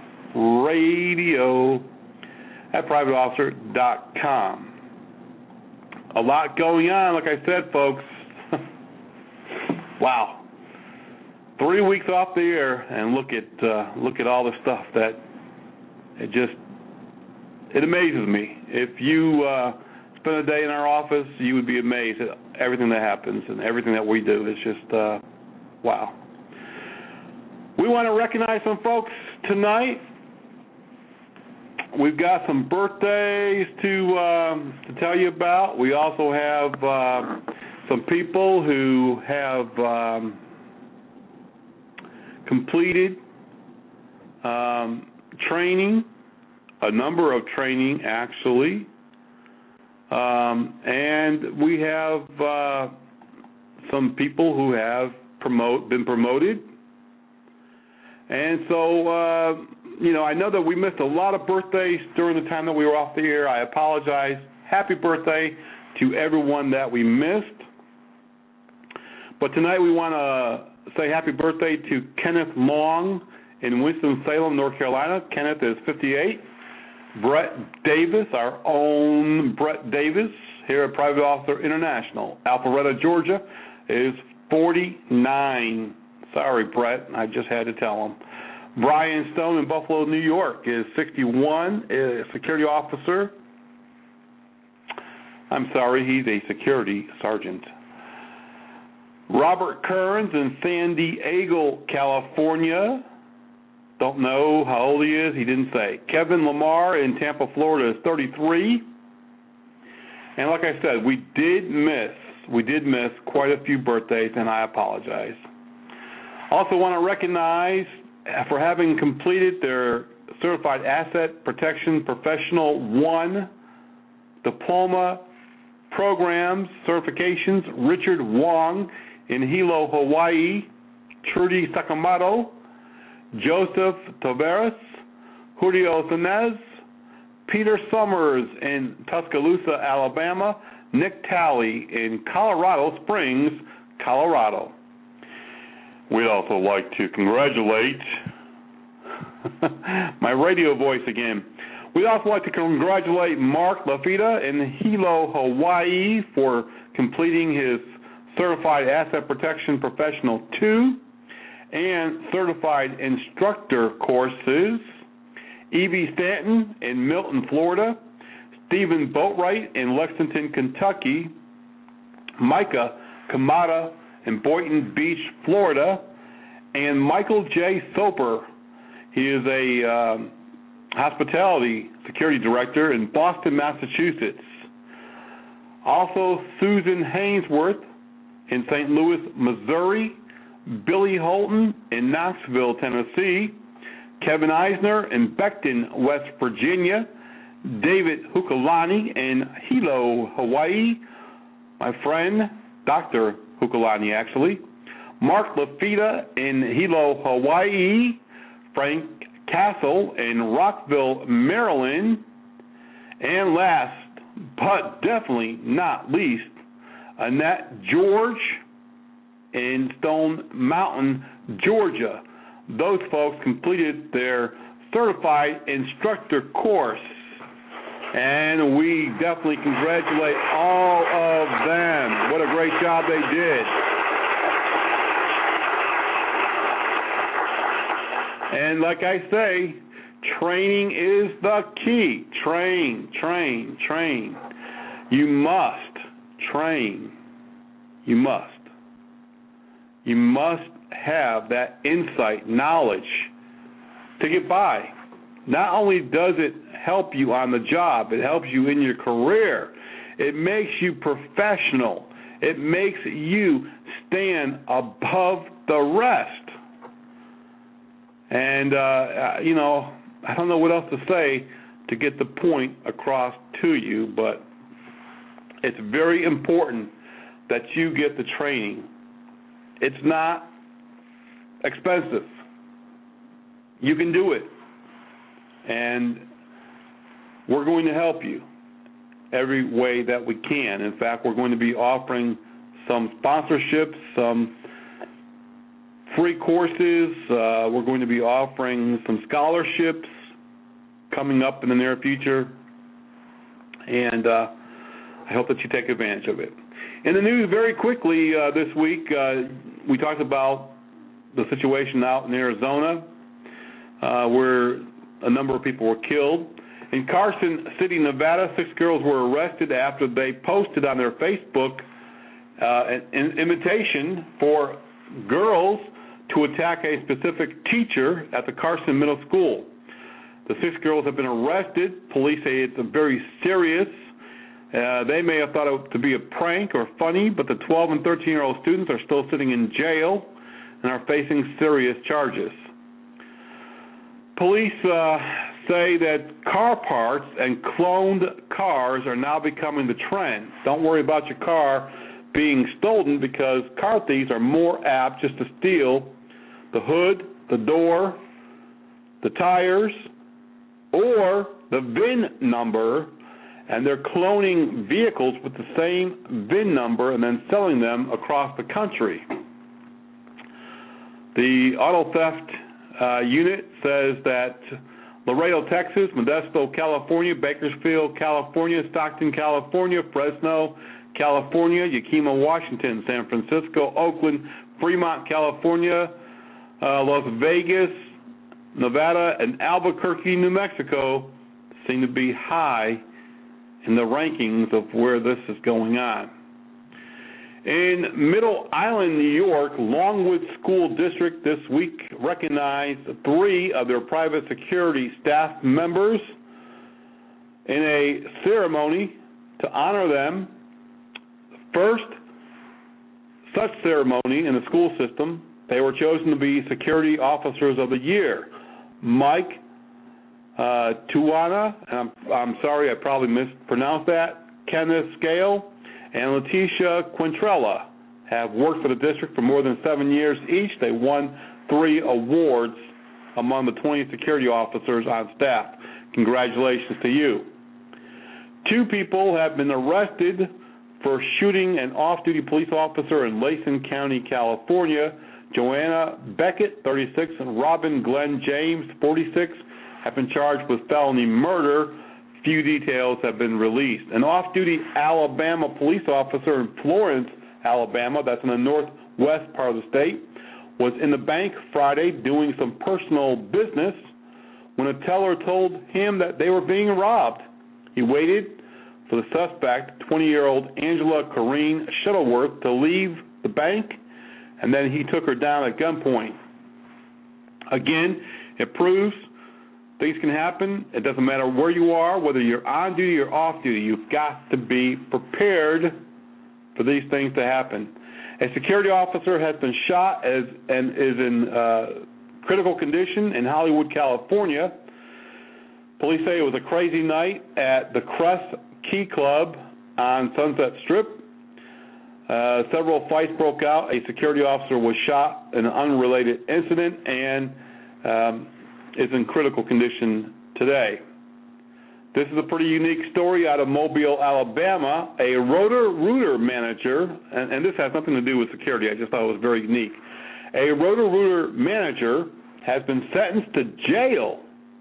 radio@privateofficer.com. A lot going on, like I said, folks. Wow. 3 weeks off the air, and look at all the stuff that it amazes me. If you spend a day in our office, you would be amazed at everything that happens and everything that we do. It's just wow. We want to recognize some folks tonight. We've got some birthdays to tell you about. We also have some people who have completed training, a number of training actually, and we have some people who have been promoted. And so, I know that we missed a lot of birthdays during the time that we were off the air. I apologize. Happy birthday to everyone that we missed. But tonight we want to say happy birthday to Kenneth Long in Winston-Salem, North Carolina. Kenneth is 58. Brett Davis, our own Brett Davis, here at Private Officer International, Alpharetta, Georgia, is 49. Sorry, Brett, I just had to tell him. Brian Stone in Buffalo, New York, is 61, a security officer. I'm sorry, he's a security sergeant. Robert Kearns in San Diego, California. Don't know how old he is. He didn't say. Kevin Lamar in Tampa, Florida is 33. And like I said, we did miss quite a few birthdays, and I apologize. Also want to recognize for having completed their Certified Asset Protection Professional 1 diploma programs, certifications, Richard Wong in Hilo, Hawaii, Trudy Sakamoto, Joseph Tavares, Julio Sanez, Peter Summers in Tuscaloosa, Alabama, Nick Talley in Colorado Springs, Colorado. We'd also like to congratulate my radio voice again. We'd also like to congratulate Mark Lafita in Hilo, Hawaii for completing his Certified Asset Protection Professional 2 and Certified Instructor courses. Evie Stanton in Milton, Florida. Stephen Boatwright in Lexington, Kentucky. Micah Kamada in Boynton Beach, Florida. And Michael J. Soper. He is a hospitality security director in Boston, Massachusetts. Also, Susan Hainsworth in St. Louis, Missouri. Billy Holton in Knoxville, Tennessee. Kevin Eisner in Beckton, West Virginia. David Hukalani in Hilo, Hawaii. My friend, Dr. Hukalani, actually. Mark Lafita in Hilo, Hawaii. Frank Castle in Rockville, Maryland. And last but definitely not least, Annette George in Stone Mountain, Georgia. Those folks completed their Certified Instructor course, and we definitely congratulate all of them. What a great job they did. And like I say, training is the key. Train. You must train. You must have that insight, knowledge to get by. Not only does it help you on the job, it helps you in your career. It makes you professional. It makes you stand above the rest. And, I don't know what else to say to get the point across to you, but it's very important that you get the training. It's not expensive. You can do it. And we're going to help you every way that we can. In fact, we're going to be offering some sponsorships, some free courses. We're going to be offering some scholarships coming up in the near future. And I hope that you take advantage of it. In the news very quickly this week, we talked about the situation out in Arizona where a number of people were killed. In Carson City, Nevada, 6 girls were arrested after they posted on their Facebook an invitation for girls to attack a specific teacher at the Carson Middle School. The 6 girls have been arrested. Police say it's very serious. They may have thought it to be a prank or funny, but the 12 and 13-year-old students are still sitting in jail and are facing serious charges. Police say that car parts and cloned cars are now becoming the trend. Don't worry about your car being stolen, because car thieves are more apt just to steal the hood, the door, the tires, or the VIN number, and they're cloning vehicles with the same VIN number and then selling them across the country. The auto theft unit says that Laredo, Texas, Modesto, California, Bakersfield, California, Stockton, California, Fresno, California, Yakima, Washington, San Francisco, Oakland, Fremont, California, Las Vegas, Nevada, and Albuquerque, New Mexico seem to be high in the rankings of where this is going on. In Middle Island, New York, Longwood School District this week recognized 3 of their private security staff members in a ceremony to honor them. First such ceremony in the school system, they were chosen to be Security Officers of the Year. Mike Tuana, and I'm sorry, I probably mispronounced that, Kenneth Scale, and Letitia Quintrella have worked for the district for more than 7 years each. They won 3 awards among the 20 security officers on staff. Congratulations to you. 2 people have been arrested for shooting an off-duty police officer in Layton County, California. Joanna Beckett, 36, and Robin Glenn James, 46, have been charged with felony murder. Few details have been released. An off-duty Alabama police officer in Florence, Alabama, that's in the northwest part of the state, was in the bank Friday doing some personal business when a teller told him that they were being robbed. He waited for the suspect, 20-year-old Angela Corrine Shuttleworth, to leave the bank, and then he took her down at gunpoint. Again, it proves things can happen. It doesn't matter where you are, whether you're on duty or off duty. You've got to be prepared for these things to happen. A security officer has been shot and is in critical condition in Hollywood, California. Police say it was a crazy night at the Crest Key Club on Sunset Strip. Several fights broke out. A security officer was shot in an unrelated incident and is in critical condition today. This is a pretty unique story out of Mobile, Alabama. A Roto-Rooter manager, and this has nothing to do with security, I just thought it was very unique. A Roto-Rooter manager has been sentenced to jail,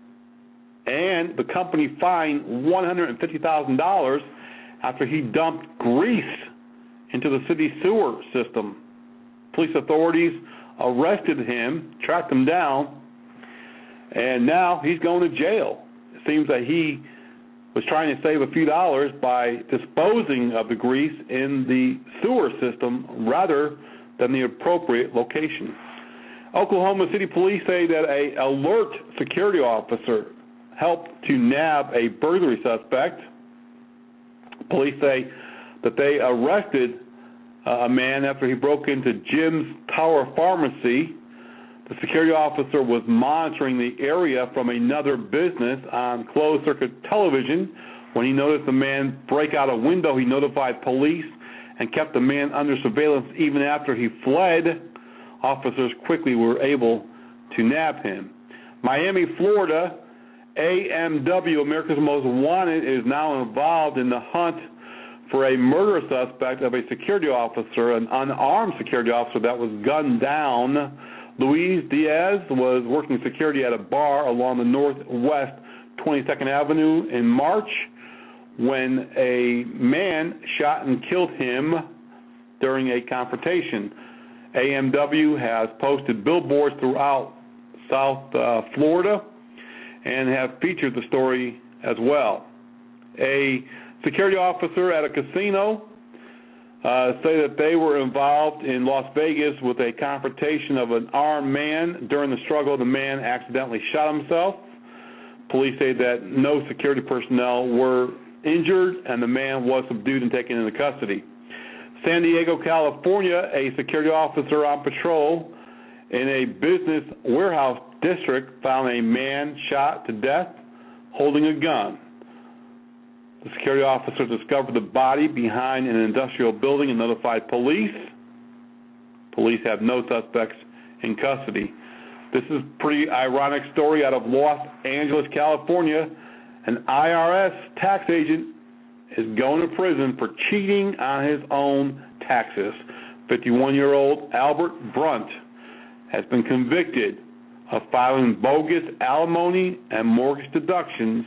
and the company fined $150,000 after he dumped grease into the city sewer system. Police authorities arrested him, tracked him down, and now he's going to jail. It seems that he was trying to save a few dollars by disposing of the grease in the sewer system rather than the appropriate location. Oklahoma City police say that an alert security officer helped to nab a burglary suspect. Police say that they arrested a man after he broke into Jim's Tower Pharmacy. The security officer was monitoring the area from another business on closed-circuit television. When he noticed the man break out a window, he notified police and kept the man under surveillance even after he fled. Officers quickly were able to nab him. Miami, Florida, AMW, America's Most Wanted, is now involved in the hunt for a murder suspect of a security officer, an unarmed security officer that was gunned down. Luis Diaz was working security at a bar along the northwest 22nd Avenue in March when a man shot and killed him during a confrontation. AMW has posted billboards throughout South Florida and have featured the story as well. A security officer at a casino say that they were involved in Las Vegas with a confrontation of an armed man. During the struggle, the man accidentally shot himself. Police say that no security personnel were injured, and the man was subdued and taken into custody. San Diego, California, a security officer on patrol in a business warehouse district found a man shot to death holding a gun. The security officer discovered the body behind an industrial building and notified police. Police have no suspects in custody. This is a pretty ironic story out of Los Angeles, California. An IRS tax agent is going to prison for cheating on his own taxes. 51-year-old Albert Brunt has been convicted of filing bogus alimony and mortgage deductions.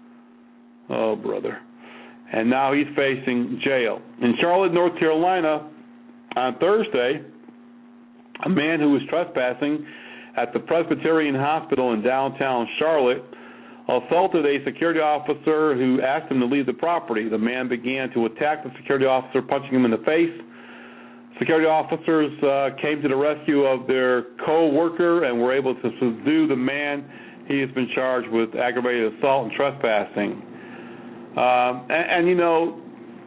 Oh, brother. And now he's facing jail. In Charlotte, North Carolina, on Thursday, a man who was trespassing at the Presbyterian Hospital in downtown Charlotte assaulted a security officer who asked him to leave the property. The man began to attack the security officer, punching him in the face. Security officers came to the rescue of their co-worker and were able to subdue the man. He has been charged with aggravated assault and trespassing. And, you know,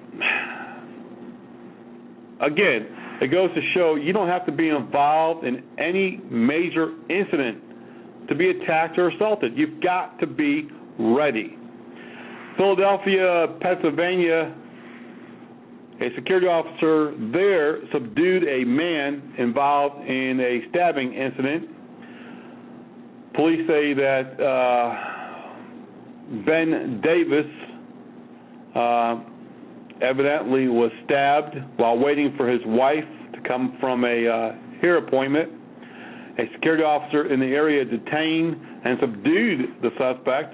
again, it goes to show you don't have to be involved in any major incident to be attacked or assaulted. You've got to be ready. Philadelphia, Pennsylvania, a security officer there subdued a man involved in a stabbing incident. Police say that Ben Davis evidently was stabbed while waiting for his wife to come from a hair appointment. A security officer in the area detained and subdued the suspect.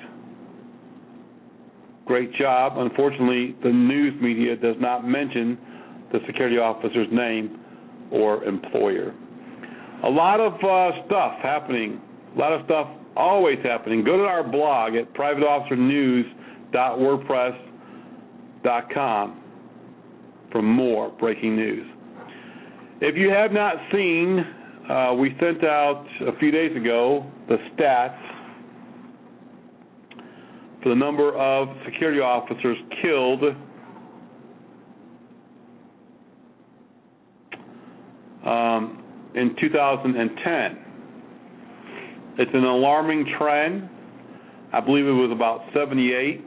Great job. Unfortunately, the news media does not mention the security officer's name or employer. A lot of stuff happening. A lot of stuff always happening. Go to our blog at privateofficernews.wordpress.com for more breaking news. If you have not seen, we sent out a few days ago the stats for the number of security officers killed in 2010. It's an alarming trend. I believe it was about 78.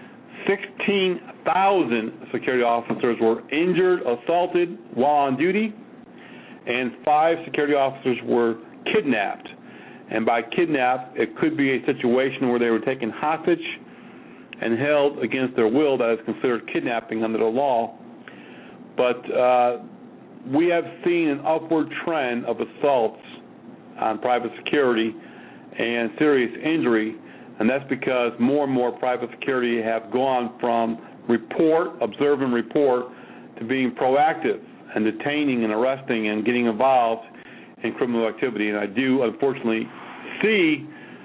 16,000 security officers were injured, assaulted while on duty, and 5 security officers were kidnapped. And by kidnap, it could be a situation where they were taken hostage and held against their will. That is considered kidnapping under the law. But we have seen an upward trend of assaults on private security and serious injury, and that's because more and more private security have gone from observe and report, to being proactive and detaining and arresting and getting involved in criminal activity. And I do, unfortunately, see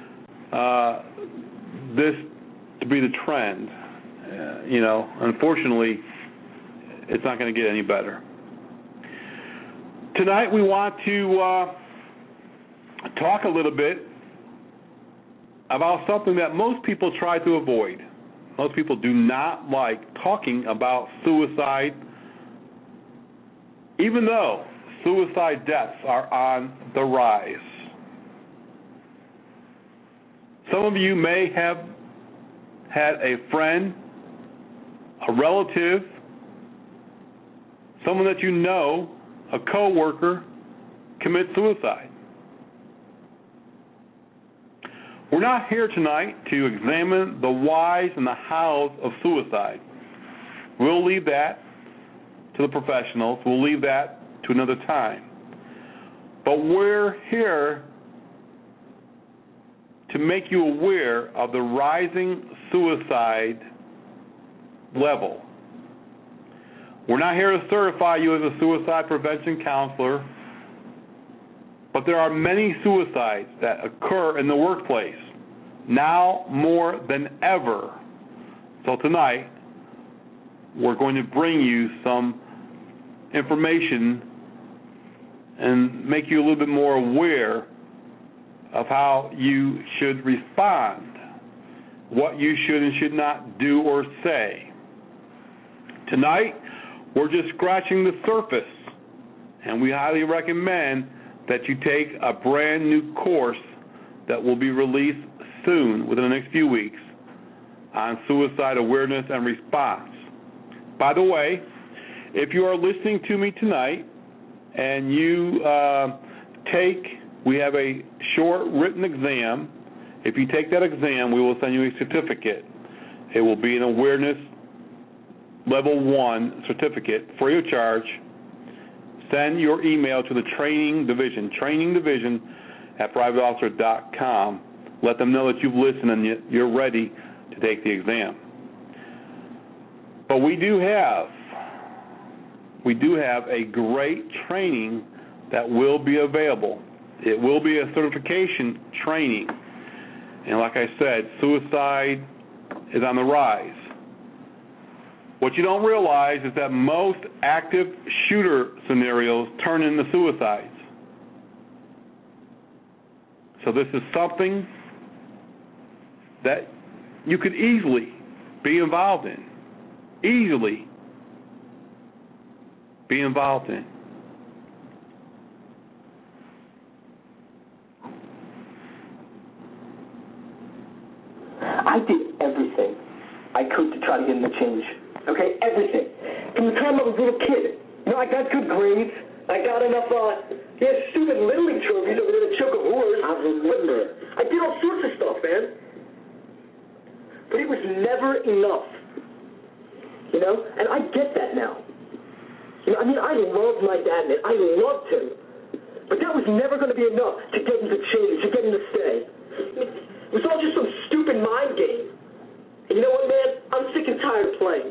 this to be the trend. Unfortunately, it's not going to get any better. Tonight we want to talk a little bit about something that most people try to avoid. Most people do not like talking about suicide, even though suicide deaths are on the rise. Some of you may have had a friend, a relative, someone that you know, a coworker, commit suicide. We're not here tonight to examine the whys and the hows of suicide. We'll leave that to the professionals. We'll leave that to another time. But we're here to make you aware of the rising suicide level. We're not here to certify you as a suicide prevention counselor, but there are many suicides that occur in the workplace, now more than ever. So tonight, we're going to bring you some information and make you a little bit more aware of how you should respond, what you should and should not do or say. Tonight, we're just scratching the surface, and we highly recommend that you take a brand new course that will be released soon, within the next few weeks, on suicide awareness and response. By the way, if you are listening to me tonight and you we have a short written exam. If you take that exam, we will send you a certificate. It will be an awareness level 1 certificate, free of charge. Send your email to the training division at privateofficer.com. Let them know that you've listened and you're ready to take the exam. But we do have a great training that will be available. It will be a certification training. And like I said, suicide is on the rise. What you don't realize is that most active shooter scenarios turn into suicides. So this is something that you could easily be involved in. Easily be involved in. I did everything I could to try to get him to change. Okay, everything. From the time I was a little kid. I got good grades. I got enough, stupid Little League trophies over there at Choke of Horrors. I remember. I did all sorts of stuff, man. But it was never enough. And I get that now. I loved my dad, man. I loved him. But that was never going to be enough to get him to change, to get him to stay. It was all just some stupid mind game. And you know what, man? I'm sick and tired of playing.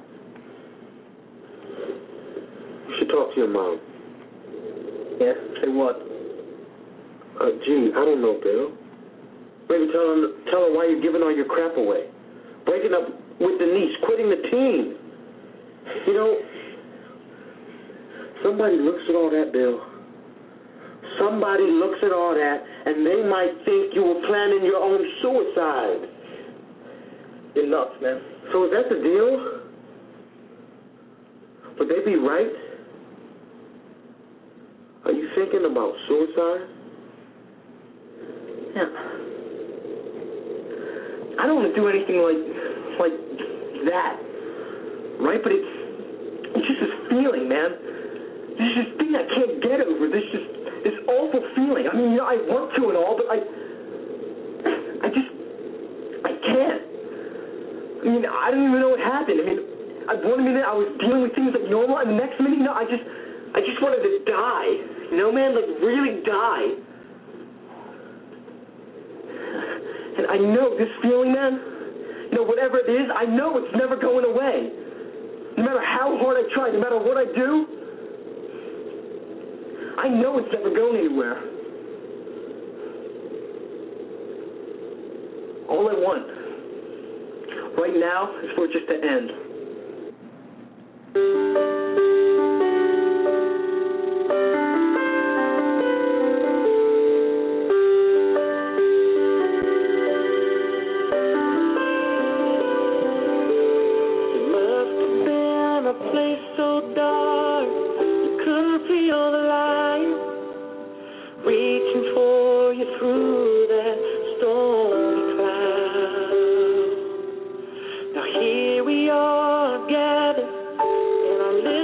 You should talk to your mom. Yeah? Say what? Gee, I don't know, Bill. Maybe tell her why you're giving all your crap away. Breaking up with Denise, quitting the team. You know, somebody looks at all that, Bill. Somebody looks at all that, and they might think you were planning your own suicide. You're nuts, man. So is that the deal? Would they be right? Are you thinking about suicide? Yeah. I don't want to do anything like that, right? But it's just this feeling, man. There's this thing I can't get over. This awful feeling. I mean, you know, I want to and all, but I can't. I mean, I don't even know what happened. I mean, one minute I was dealing with things like normal, and the next minute, you know, I just wanted to die. You know, man, like really die. And I know this feeling, man, you know, whatever it is, I know it's never going away. No matter how hard I try, no matter what I do, I know it's never going anywhere. All I want right now is for it just to end. Here we are gathered in our little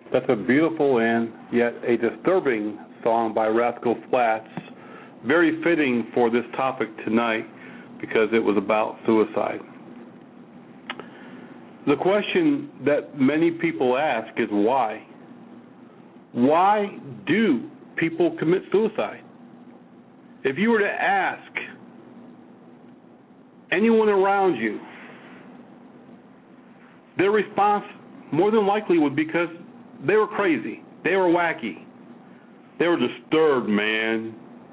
That's a beautiful and yet a disturbing song by Rascal Flatts. Very fitting for this topic tonight because it was about suicide. The question that many people ask is why? Why do people commit suicide? If you were to ask anyone around you, their response more than likely would be because they were crazy. They were wacky. They were disturbed, man.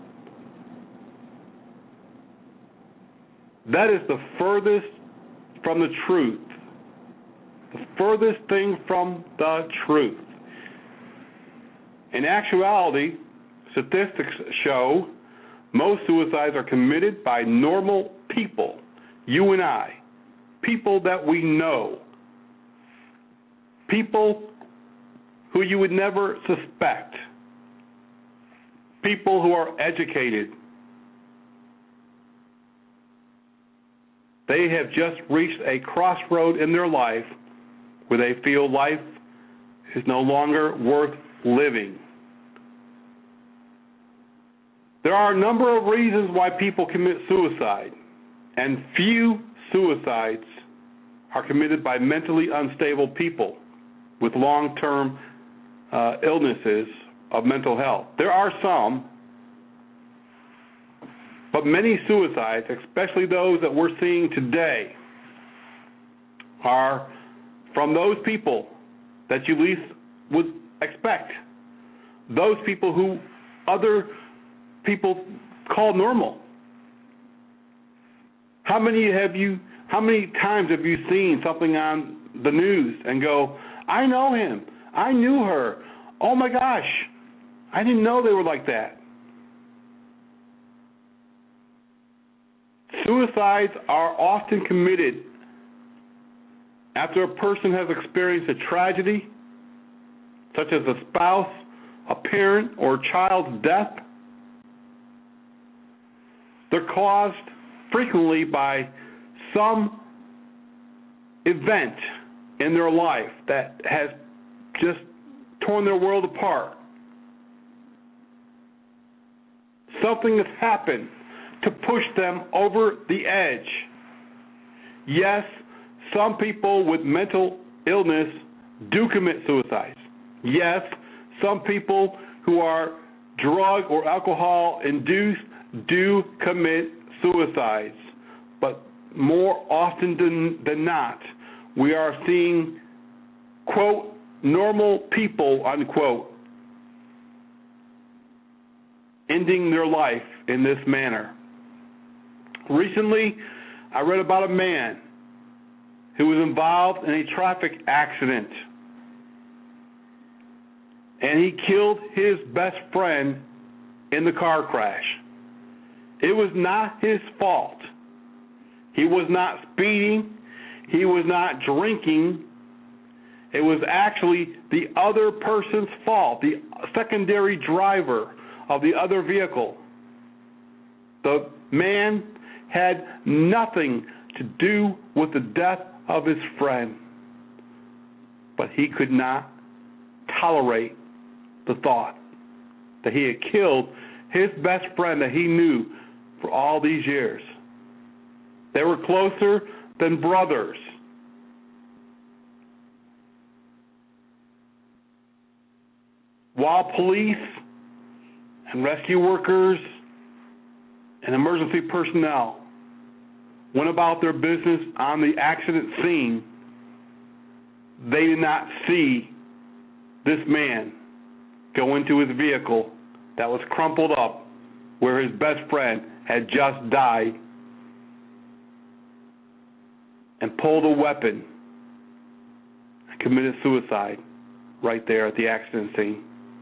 That is the furthest from the truth. The furthest thing from the truth. In actuality, statistics show most suicides are committed by normal people, you and I, people that we know, people who you would never suspect, people who are educated. They have just reached a crossroad in their life where they feel life is no longer worth living. There are a number of reasons why people commit suicide, and few suicides are committed by mentally unstable people with long-term illnesses of mental health. There are some, but many suicides, especially those that we're seeing today, are from those people that you least would expect. Those people who other people call normal. How many times have you seen something on the news and go, I know him, I knew her, oh my gosh, I didn't know they were like that. Suicides are often committed after a person has experienced a tragedy, such as a spouse, a parent, or child's death. They're caused frequently by some event in their life that has just torn their world apart. Something has happened to push them over the edge. Yes, some people with mental illness do commit suicides. Yes, some people who are drug or alcohol induced do commit suicides. But more often than not, we are seeing, quote, normal people, unquote, ending their life in this manner. Recently, I read about a man who was involved in a traffic accident, and he killed his best friend in the car crash. It was not his fault. He was not speeding. He was not drinking. It was actually the other person's fault, the secondary driver of the other vehicle. The man had nothing to do with the death of his friend, but he could not tolerate the thought that he had killed his best friend that he knew for all these years. They were closer than brothers. While police and rescue workers and emergency personnel went about their business on the accident scene, they did not see this man go into his vehicle that was crumpled up where his best friend had just died and pulled a weapon and committed suicide right there at the accident scene.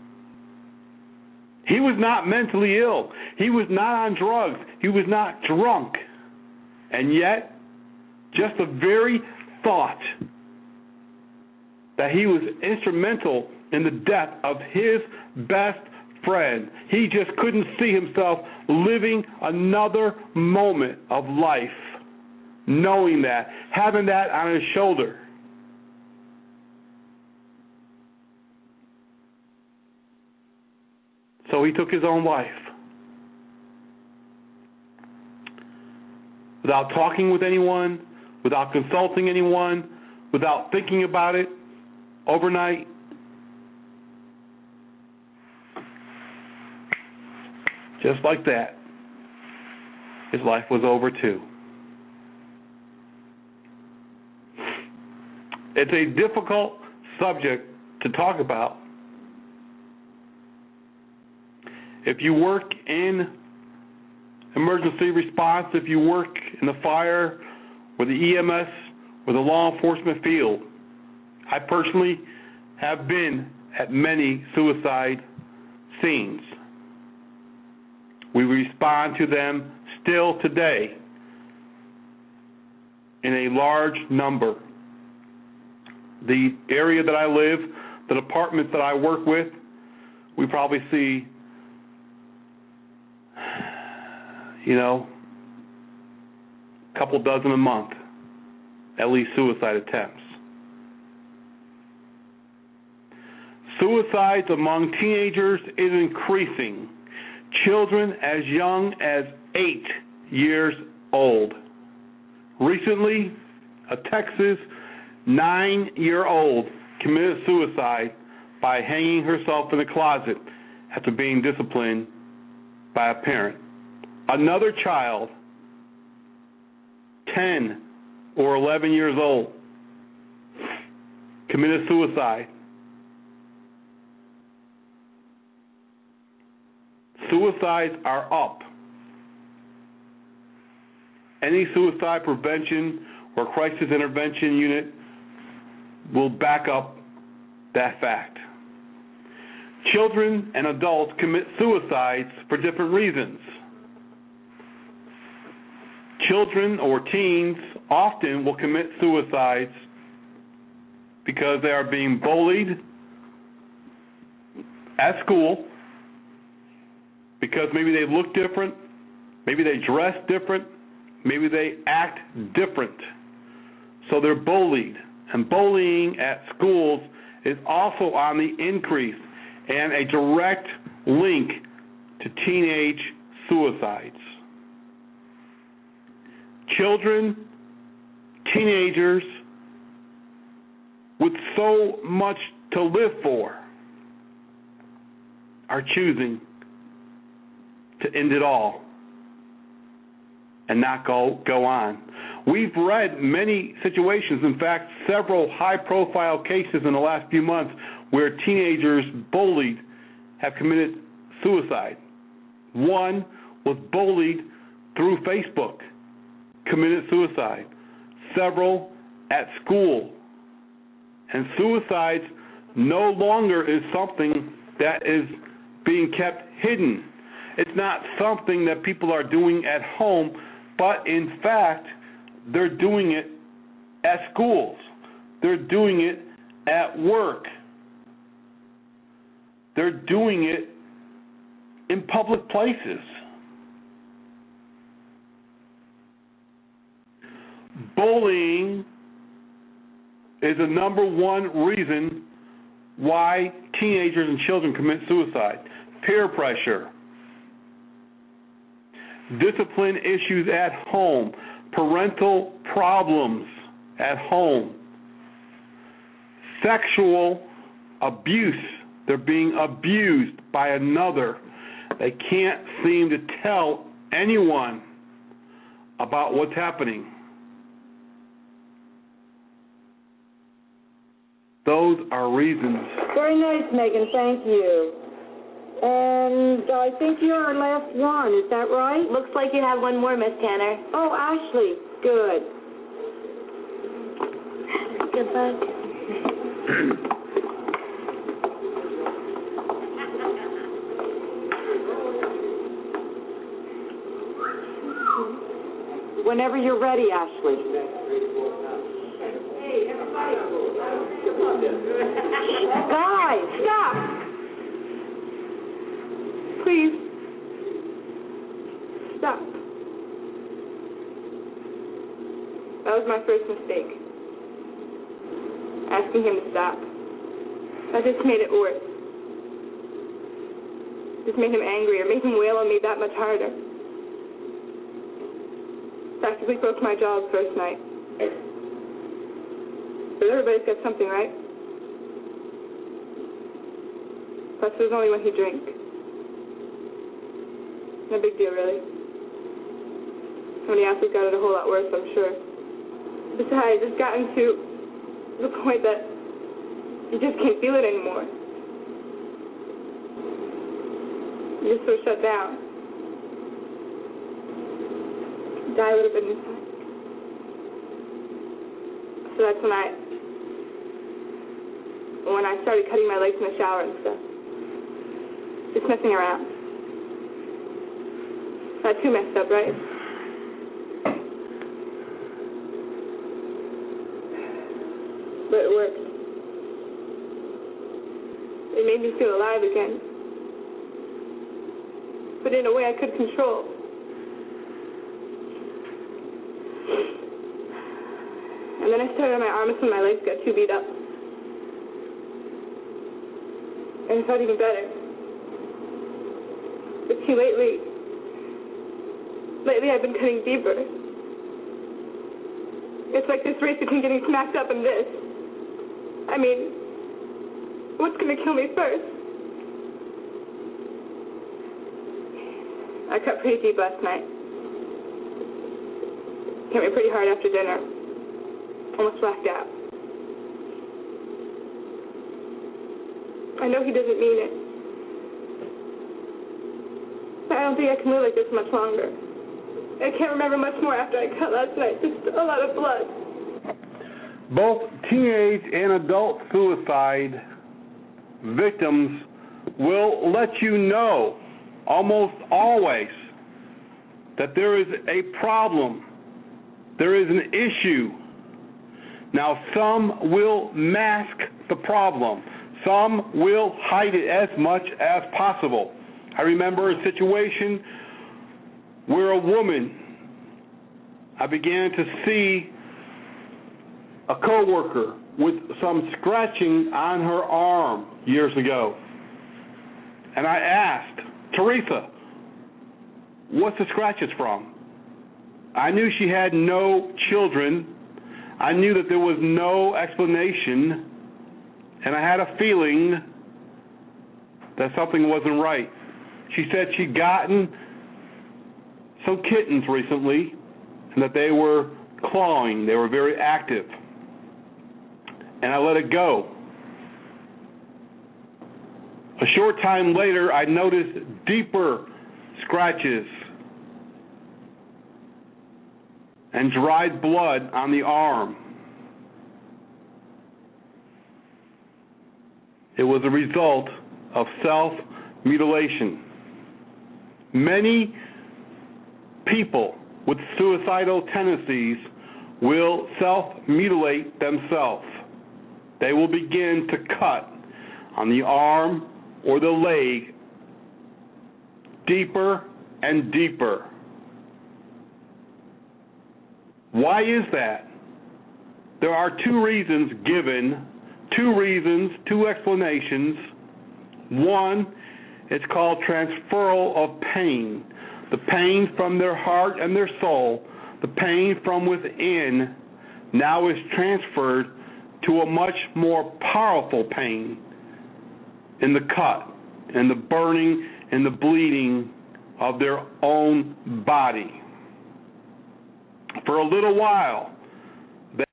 He was not mentally ill. He was not on drugs. He was not drunk. And yet, just the very thought that he was instrumental in the death of his best friend, he just couldn't see himself living another moment of life, knowing that, having that on his shoulder. So he took his own life. Without talking with anyone, without consulting anyone, without thinking about it overnight. Just like that, his life was over too. It's a difficult subject to talk about. If you work in emergency response, if you work in the fire or the EMS or the law enforcement field, I personally have been at many suicide scenes. We respond to them still today in a large number. The area that I live, the department that I work with, we probably see, a couple dozen a month, at least suicide attempts. Suicides among teenagers is increasing. Children as young as 8 years old. Recently, a Texas 9-year-old committed suicide by hanging herself in the closet after being disciplined by a parent. Another child, 10 or 11 years old, committed suicide. Suicides are up. Any suicide prevention or crisis intervention unit will back up that fact. Children and adults commit suicides for different reasons. Children or teens often will commit suicides because they are being bullied at school, because maybe they look different, maybe they dress different, maybe they act different. So they're bullied. And bullying at schools is also on the increase and a direct link to teenage suicides. Children, teenagers with so much to live for are choosing to end it all and not go on. We've read many situations, in fact, several high-profile cases in the last few months where teenagers bullied have committed suicide. One was bullied through Facebook, committed suicide. Several at school. And suicides no longer is something that is being kept hidden. It's not something that people are doing at home, but in fact, they're doing it at schools. They're doing it at work. They're doing it in public places. Bullying is the number one reason why teenagers and children commit suicide. Peer pressure. Discipline issues at home, parental problems at home, sexual abuse. They're being abused by another. They can't seem to tell anyone about what's happening. Those are reasons. Very nice, Megan. Thank you. And I think you're our last one. Is that right? Looks like you have one more, Miss Tanner. Oh, Ashley. Good. Good luck. Whenever you're ready, Ashley. Guys, stop. Please. Stop. That was my first mistake. Asking him to stop. I just made it worse. just made him angry or made him wail on me that much harder. Practically broke my jaw the first night. But everybody's got something, right? Plus, there's only one he drank. No big deal, really. Somebody else has got it a whole lot worse, I'm sure. Besides, it's gotten to the point that you just can't feel it anymore. You're just so shut down. Die would have been his time. So that's when I started cutting my legs in the shower and stuff. Just messing around. Not too messed up, right? But it worked. It made me feel alive again. But in a way I could control. And then I started on my arms when my legs got too beat up. And it felt even better. But see, lately I've been cutting deeper. It's like this race between getting smacked up and this. I mean, what's going to kill me first? I cut pretty deep last night. Hit me pretty hard after dinner. Almost blacked out. I know he doesn't mean it. But I don't think I can live like this much longer. I can't remember much more after I cut last night. Just a lot of blood. Both teenage and adult suicide victims will let you know almost always that there is a problem. There is an issue. Now, some will mask the problem. Some will hide it as much as possible. I remember a situation where a woman, I began to see a coworker with some scratching on her arm years ago. And I asked, Teresa, what's the scratches from? I knew she had no children. I knew that there was no explanation, and I had a feeling that something wasn't right. She said she'd gotten some kittens recently, and that they were clawing. They were very active. And I let it go. A short time later, I noticed deeper scratches and dried blood on the arm. It was a result of self-mutilation. Many people with suicidal tendencies will self-mutilate themselves. They will begin to cut on the arm or the leg deeper and deeper. Why is that? There are two reasons given, two explanations. One, it's called transferal of pain. The pain from their heart and their soul, the pain from within, now is transferred to a much more powerful pain in the cut, in the burning, and the bleeding of their own body. For a little while, they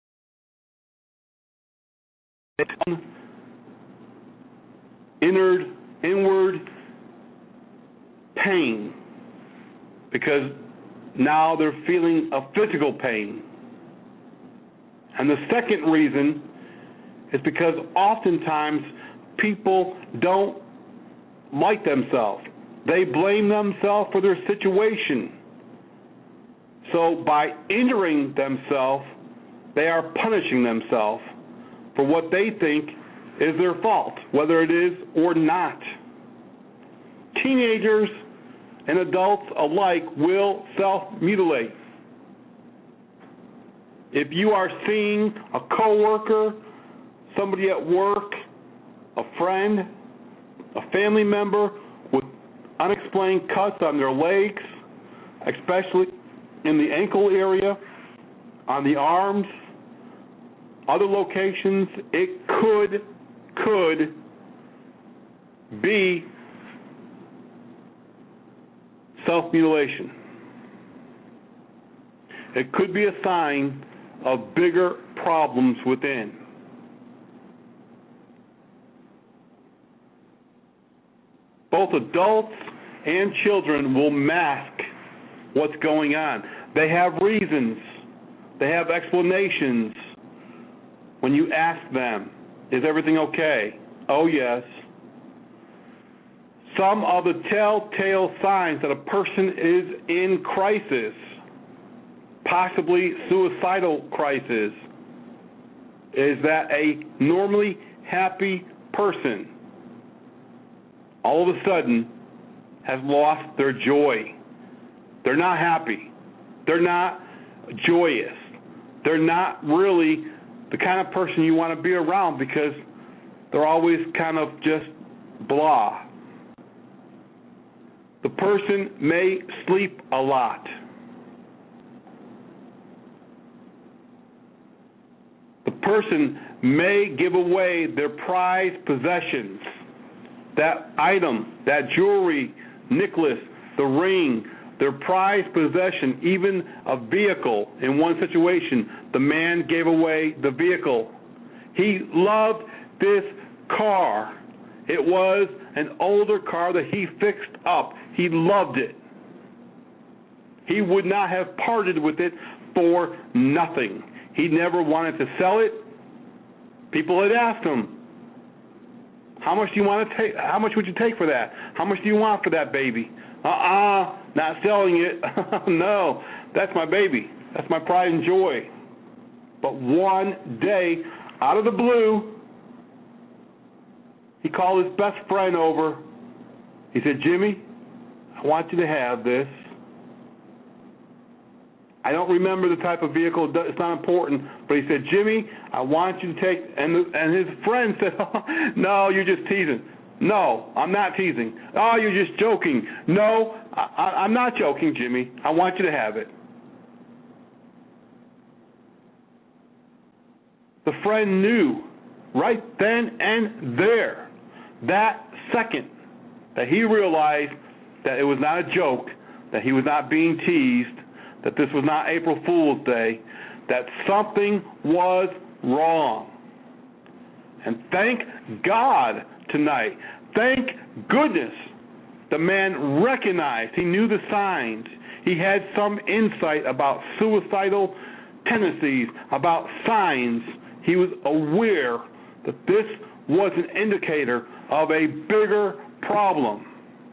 inward pain, because now they're feeling a physical pain. And the second reason is because oftentimes people don't like themselves. They blame themselves for their situation. So by injuring themselves, they are punishing themselves for what they think is their fault, whether it is or not. Teenagers and adults alike will self-mutilate. If you are seeing a coworker, somebody at work, a friend, a family member with unexplained cuts on their legs, especially in the ankle area, on the arms, other locations. It could be self-mutilation. It could be a sign of bigger problems within. Both adults and children will mask what's going on. They have reasons. They have explanations. When you ask them, is everything okay? Oh, yes. Some of the telltale signs that a person is in crisis, possibly suicidal crisis, is that a normally happy person all of a sudden has lost their joy. They're not happy. They're not joyous. They're not really the kind of person you want to be around because they're always kind of just blah. The person may sleep a lot. The person may give away their prized possessions, that item, that jewelry, necklace, the ring, their prized possession, even a vehicle. In one situation, the man gave away the vehicle. He loved this car. It was an older car that he fixed up. He loved it. He would not have parted with it for nothing. He never wanted to sell it. People had asked him, how much do you want to take? How much would you take for that? How much do you want for that baby? Not selling it. No, that's my baby. That's my pride and joy. But one day, out of the blue, he called his best friend over. He said, Jimmy, I want you to have this. I don't remember the type of vehicle. It's not important. But he said, Jimmy, I want you to take, and his friend said, no, you're just teasing. No, I'm not teasing. Oh, you're just joking. No, I'm not joking, Jimmy. I want you to have it. The friend knew right then and there, that second, that he realized that it was not a joke, that he was not being teased, that this was not April Fool's Day, that something was wrong. And thank God tonight, thank goodness, the man recognized, he knew the signs, he had some insight about suicidal tendencies, about signs. He was aware that this was an indicator of a bigger problem.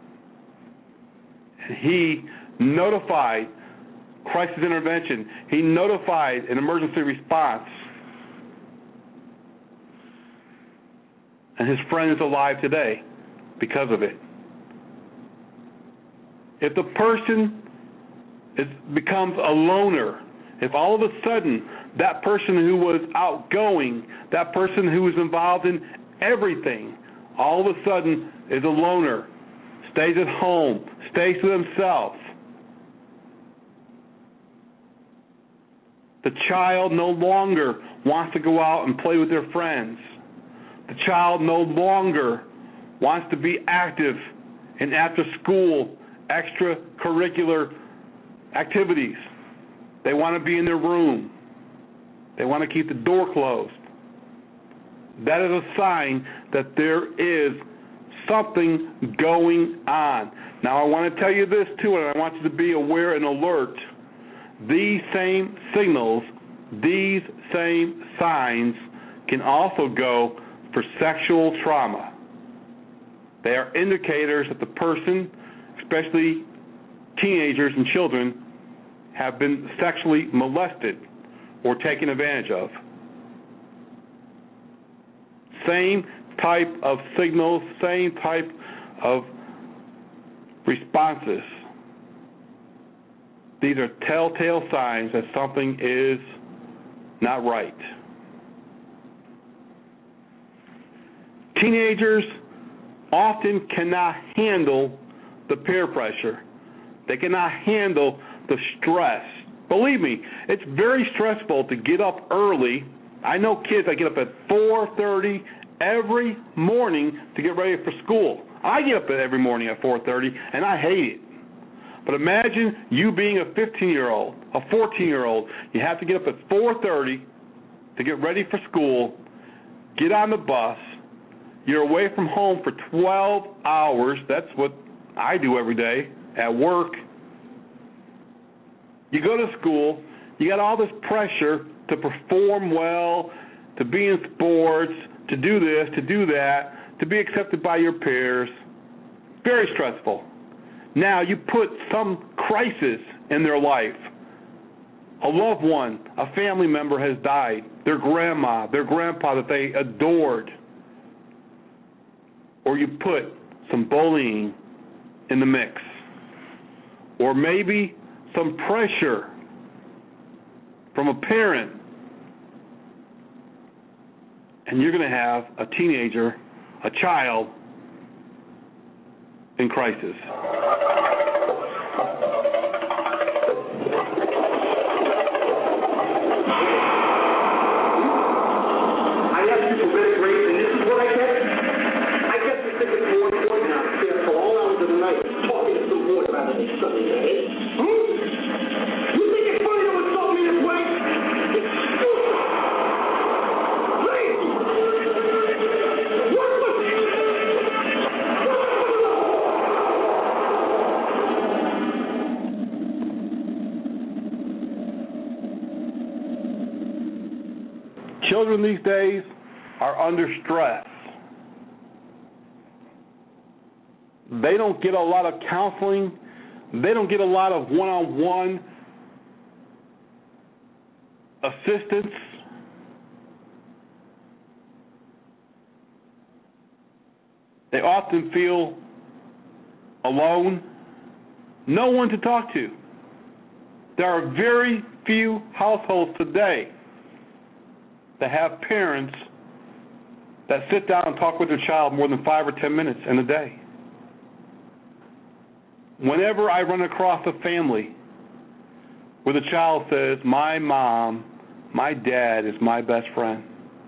And he notified crisis intervention. He notified an emergency response. And his friend is alive today because of it. If the person becomes a loner, if all of a sudden that person who was outgoing, that person who was involved in everything, all of a sudden is a loner, stays at home, stays to themselves, the child no longer wants to go out and play with their friends. The child no longer wants to be active in after-school, extracurricular activities. They want to be in their room. They want to keep the door closed. That is a sign that there is something going on. Now, I want to tell you this, too, and I want you to be aware and alert. These same signals, these same signs can also go for sexual trauma. They are indicators that the person, especially teenagers and children, have been sexually molested or taken advantage of. Same type of signals, same type of responses. These are telltale signs that something is not right. Teenagers often cannot handle the peer pressure. They cannot handle the stress. Believe me, it's very stressful to get up early. I know kids that get up at 4:30 every morning to get ready for school. I get up every morning at 4:30, and I hate it. But imagine you being a 15-year-old, a 14-year-old. You have to get up at 4:30 to get ready for school, get on the bus. You're away from home for 12 hours. That's what I do every day at work. You go to school. You got all this pressure to perform well, to be in sports, to do this, to do that, to be accepted by your peers. Very stressful. Now you put some crisis in their life. A loved one, a family member has died, their grandma, their grandpa that they adored. Or you put some bullying in the mix. Or maybe some pressure from a parent. And you're going to have a teenager, a child, in crisis. Children these days are under stress. They don't get a lot of counseling. They don't get a lot of one-on-one assistance. They often feel alone, no one to talk to. There are very few households today that have parents that sit down and talk with their child more than 5 or 10 minutes in a day. Whenever I run across a family where the child says, my mom, my dad is my best friend,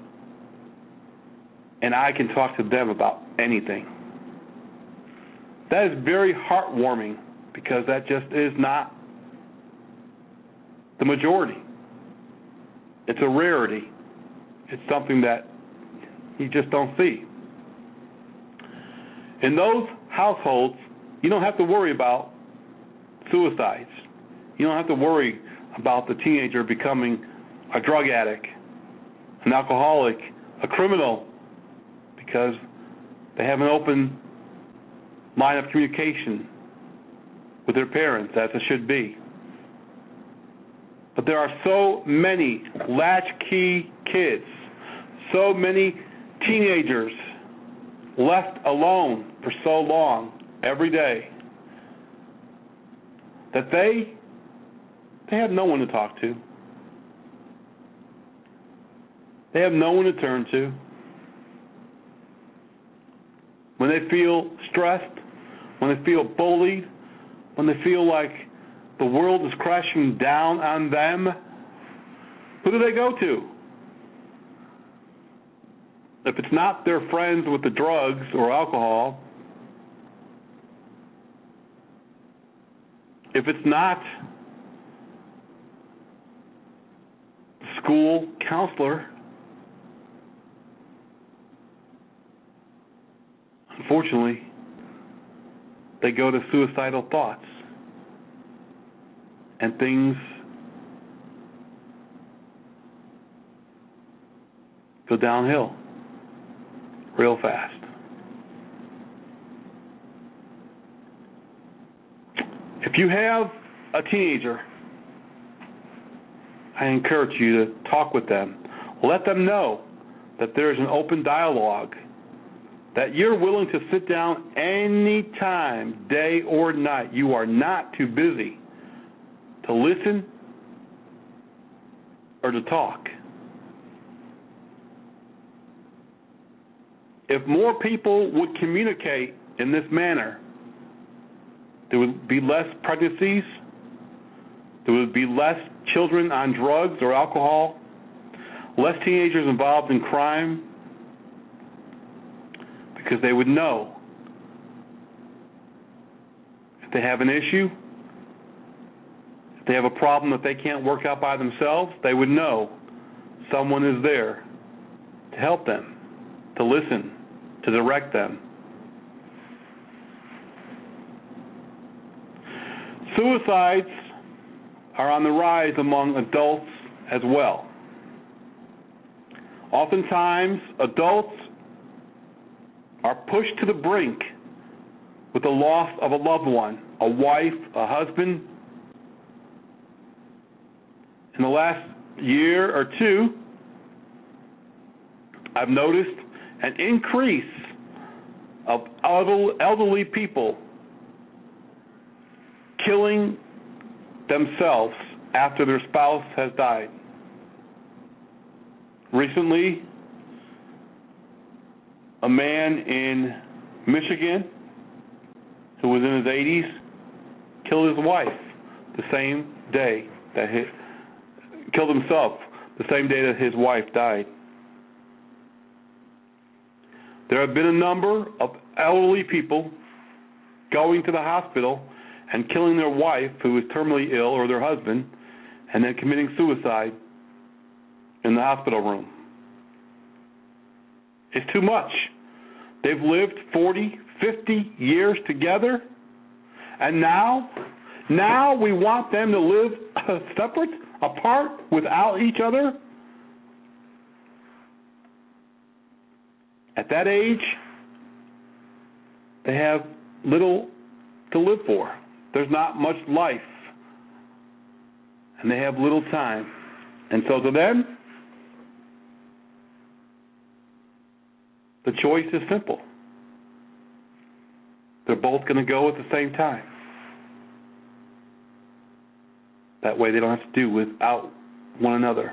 and I can talk to them about anything, that is very heartwarming, because that just is not the majority. It's a rarity. It's something that you just don't see. In those households, you don't have to worry about suicides. You don't have to worry about the teenager becoming a drug addict, an alcoholic, a criminal, because they have an open line of communication with their parents, as it should be. But there are so many latchkey kids, so many teenagers left alone for so long every day that they have no one to talk to. They have no one to turn to. When they feel stressed, when they feel bullied, when they feel like the world is crashing down on them, who do they go to? If it's not their friends with the drugs or alcohol, if it's not the school counselor, unfortunately, they go to suicidal thoughts, and things go downhill real fast. If you have a teenager, I encourage you to talk with them. Let them know that there's an open dialogue, that you're willing to sit down any time, day or night. You are not too busy to listen or to talk. If more people would communicate in this manner, there would be less pregnancies, there would be less children on drugs or alcohol, less teenagers involved in crime, because they would know if they have an issue, if they have a problem that they can't work out by themselves, they would know someone is there to help them, to listen, to direct them. Suicides are on the rise among adults as well. Oftentimes, adults are pushed to the brink with the loss of a loved one, a wife, a husband. In the last year or two, I've noticed an increase of elderly people killing themselves after their spouse has died. Recently, a man in Michigan who was in his 80s killed his wife the same day that killed himself the same day that his wife died. There have been a number of elderly people going to the hospital and killing their wife who is terminally ill or their husband and then committing suicide in the hospital room. It's too much. They've lived 40, 50 years together, and now we want them to live separate, apart, without each other? At that age, they have little to live for. There's not much life, and they have little time. And so to them, the choice is simple. They're both going to go at the same time. That way they don't have to do without one another.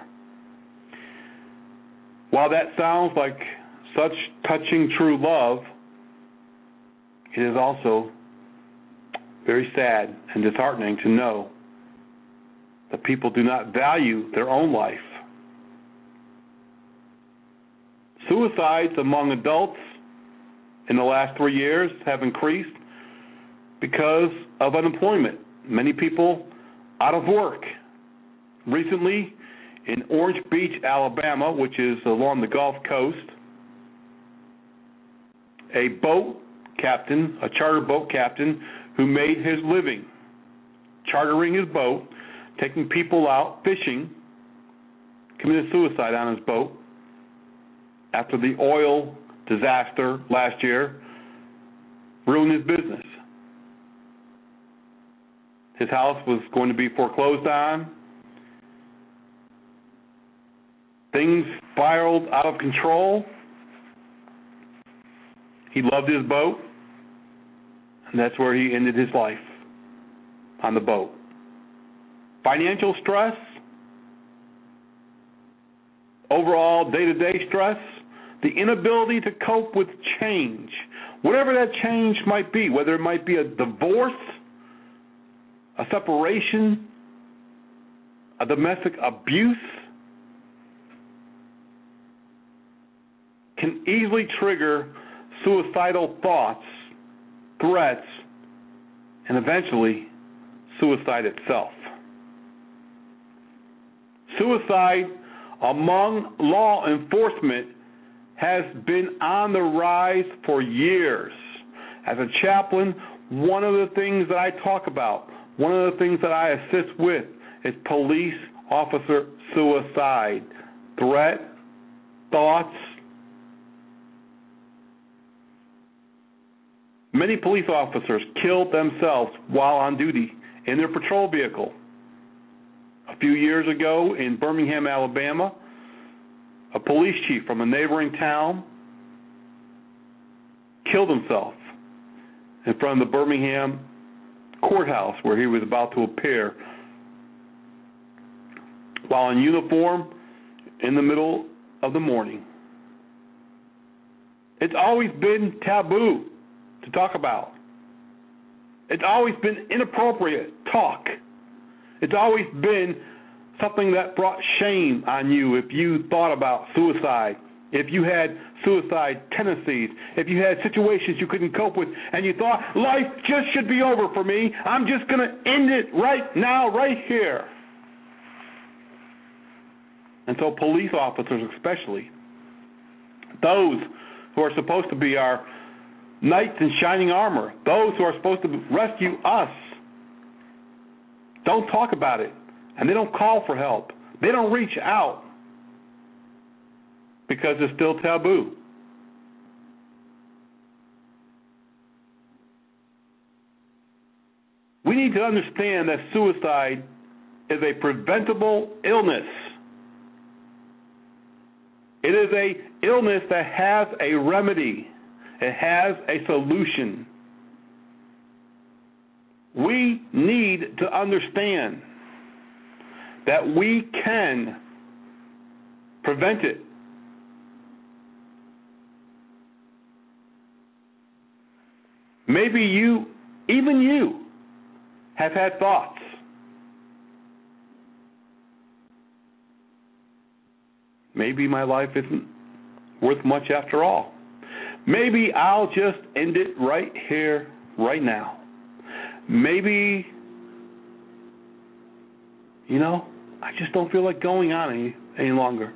While that sounds like such touching true love, it is also very sad and disheartening to know that people do not value their own life. Suicides among adults in the last 3 years have increased because of unemployment. Many people out of work. Recently, in Orange Beach, Alabama, which is along the Gulf Coast, a boat captain, a charter boat captain, who made his living chartering his boat, taking people out fishing, committed suicide on his boat after the oil disaster last year ruined his business. His house was going to be foreclosed on. Things spiraled out of control. He loved his boat, and that's where he ended his life, on the boat. Financial stress, overall day-to-day stress, the inability to cope with change, whatever that change might be, whether it might be a divorce, a separation, a domestic abuse, can easily trigger suicidal thoughts, threats, and eventually suicide itself. Suicide among law enforcement has been on the rise for years. As a chaplain, one of the things that I talk about, one of the things that I assist with is police officer suicide. Threat, thoughts. Many police officers killed themselves while on duty in their patrol vehicle. A few years ago in Birmingham, Alabama, a police chief from a neighboring town killed himself in front of the Birmingham courthouse where he was about to appear while in uniform in the middle of the morning. It's always been taboo to talk about. It's always been inappropriate talk. It's always been something that brought shame on you if you thought about suicide, if you had suicide tendencies, if you had situations you couldn't cope with, and you thought, life just should be over for me. I'm just going to end it right now, right here. And so police officers especially, those who are supposed to be our knights in shining armor, those who are supposed to rescue us, don't talk about it, and they don't call for help. They don't reach out because it's still taboo. We need to understand that suicide is a preventable illness. It is an illness that has a remedy. It has a solution. We need to understand that we can prevent it. Maybe you, even you, have had thoughts. Maybe my life isn't worth much after all. Maybe I'll just end it right here, right now. Maybe, I just don't feel like going on any longer.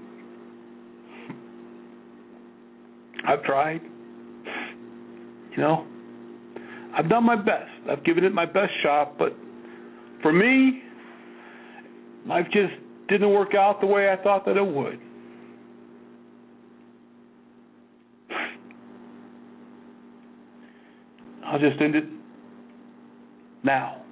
I've tried. I've done my best. I've given it my best shot, but for me, life just didn't work out the way I thought that it would. I'll just end it now.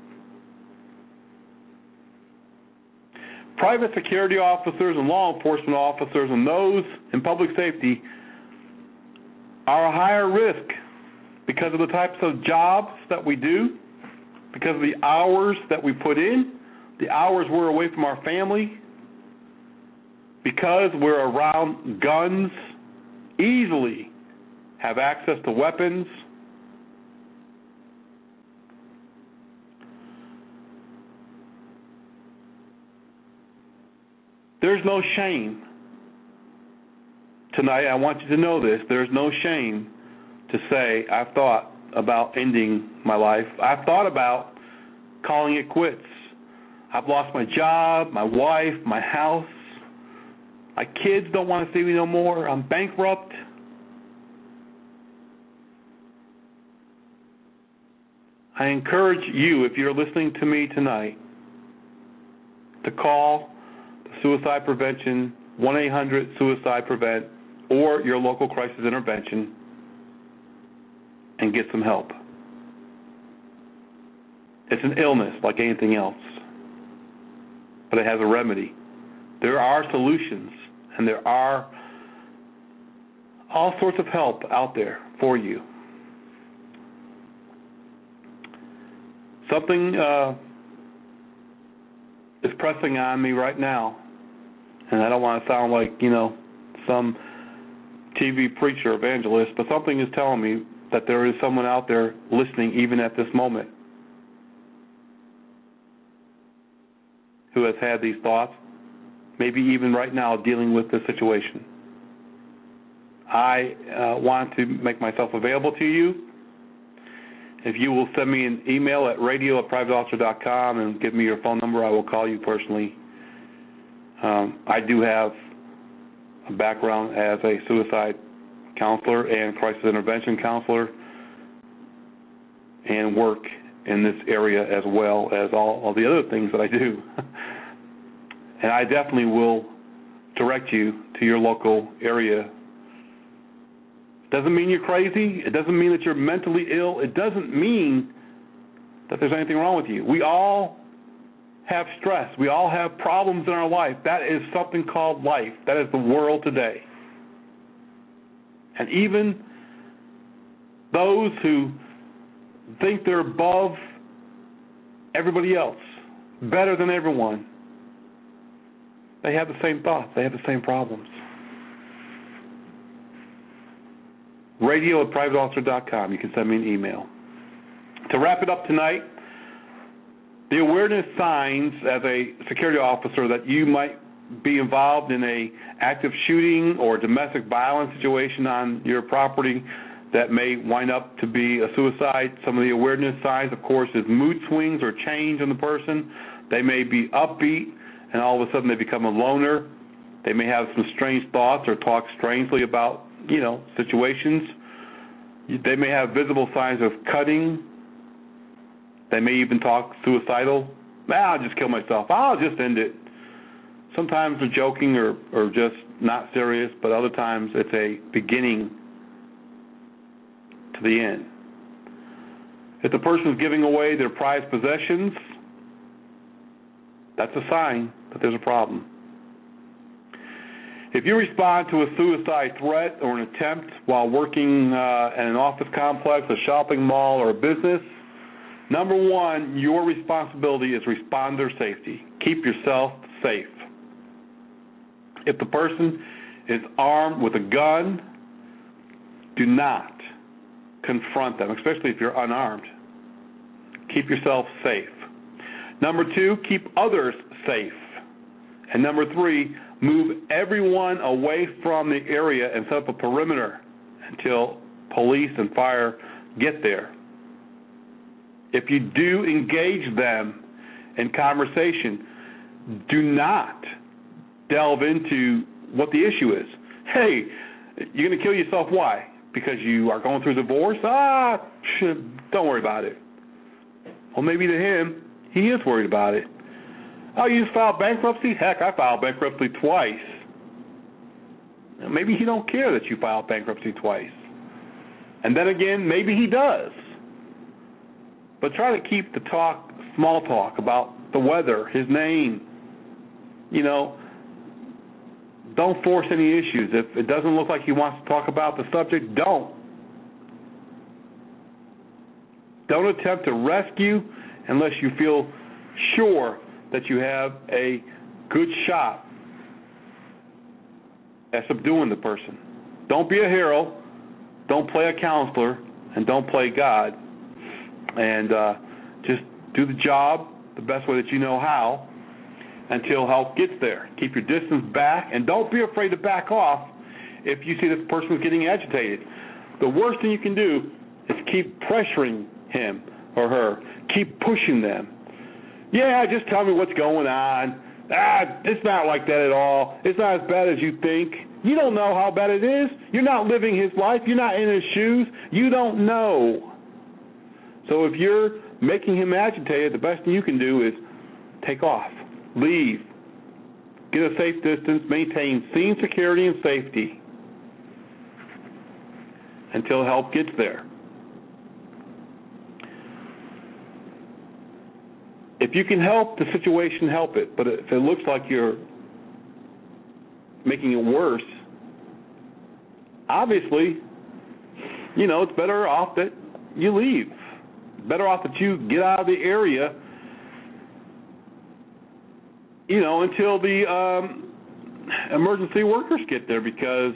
Private security officers and law enforcement officers and those in public safety are a higher risk because of the types of jobs that we do, because of the hours that we put in, the hours we're away from our family, because we're around guns, easily have access to weapons. There's no shame. Tonight, I want you to know this. There's no shame to say, I've thought about ending my life. I've thought about calling it quits. I've lost my job, my wife, my house. My kids don't want to see me no more. I'm bankrupt. I encourage you, if you're listening to me tonight, to call Suicide Prevention, 1-800-SUICIDE-PREVENT, or your local crisis intervention, and get some help. It's an illness like anything else, but it has a remedy. There are solutions, and there are all sorts of help out there for you. Something is pressing on me right now, and I don't want to sound like, some TV preacher, evangelist, but something is telling me that there is someone out there listening even at this moment who has had these thoughts, maybe even right now dealing with this situation. I want to make myself available to you. If you will send me an email at radio@privateofficer.com and give me your phone number, I will call you personally. I do have a background as a suicide counselor and crisis intervention counselor, and work in this area as well as all the other things that I do. And I definitely will direct you to your local area. Doesn't mean you're crazy. It doesn't mean that you're mentally ill. It doesn't mean that there's anything wrong with you. We all have stress. We all have problems in our life. That is something called life. That is the world today. And even those who think they're above everybody else, better than everyone, they have the same thoughts. They have the same problems. Radio@privateofficer.com. You can send me an email. To To wrap it up tonight, the awareness signs as a security officer that you might be involved in a active shooting or domestic violence situation on your property that may wind up to be a suicide. Some of the awareness signs, of course, is mood swings or change in the person. They may be upbeat, and all of a sudden they become a loner. They may have some strange thoughts or talk strangely about, situations. They may have visible signs of cutting. They may even talk suicidal. I'll just kill myself. I'll just end it. Sometimes they're joking or just not serious, but other times it's a beginning to the end. If the person is giving away their prized possessions, that's a sign that there's a problem. If you respond to a suicide threat or an attempt while working at an office complex, a shopping mall, or a business, number one, your responsibility is responder safety. Keep yourself safe. If the person is armed with a gun, do not confront them, especially if you're unarmed. Keep yourself safe. Number two, keep others safe. And number three, move everyone away from the area and set up a perimeter until police and fire get there. If you do engage them in conversation, do not delve into what the issue is. Hey, you're going to kill yourself. Why? Because you are going through divorce? Don't worry about it. Well, maybe to him, he is worried about it. Oh, you just filed bankruptcy? Heck, I filed bankruptcy twice. Maybe he don't care that you filed bankruptcy twice. And then again, maybe he does. But try to keep the talk, small talk about the weather, his name. Don't force any issues. If it doesn't look like he wants to talk about the subject, don't. Don't attempt to rescue unless you feel sure that you have a good shot at subduing the person. Don't be a hero. Don't play a counselor. And don't play God. And just do the job the best way that you know how until help gets there. Keep your distance back, and don't be afraid to back off if you see this person is getting agitated. The worst thing you can do is keep pressuring him or her. Keep pushing them. Yeah, just tell me what's going on. It's not like that at all. It's not as bad as you think. You don't know how bad it is. You're not living his life. You're not in his shoes. You don't know. So if you're making him agitated, the best thing you can do is take off, leave, get a safe distance, maintain scene security and safety until help gets there. If you can help the situation, help it. But if it looks like you're making it worse, obviously, it's better off that you leave. Better off that you get out of the area, until the emergency workers get there, because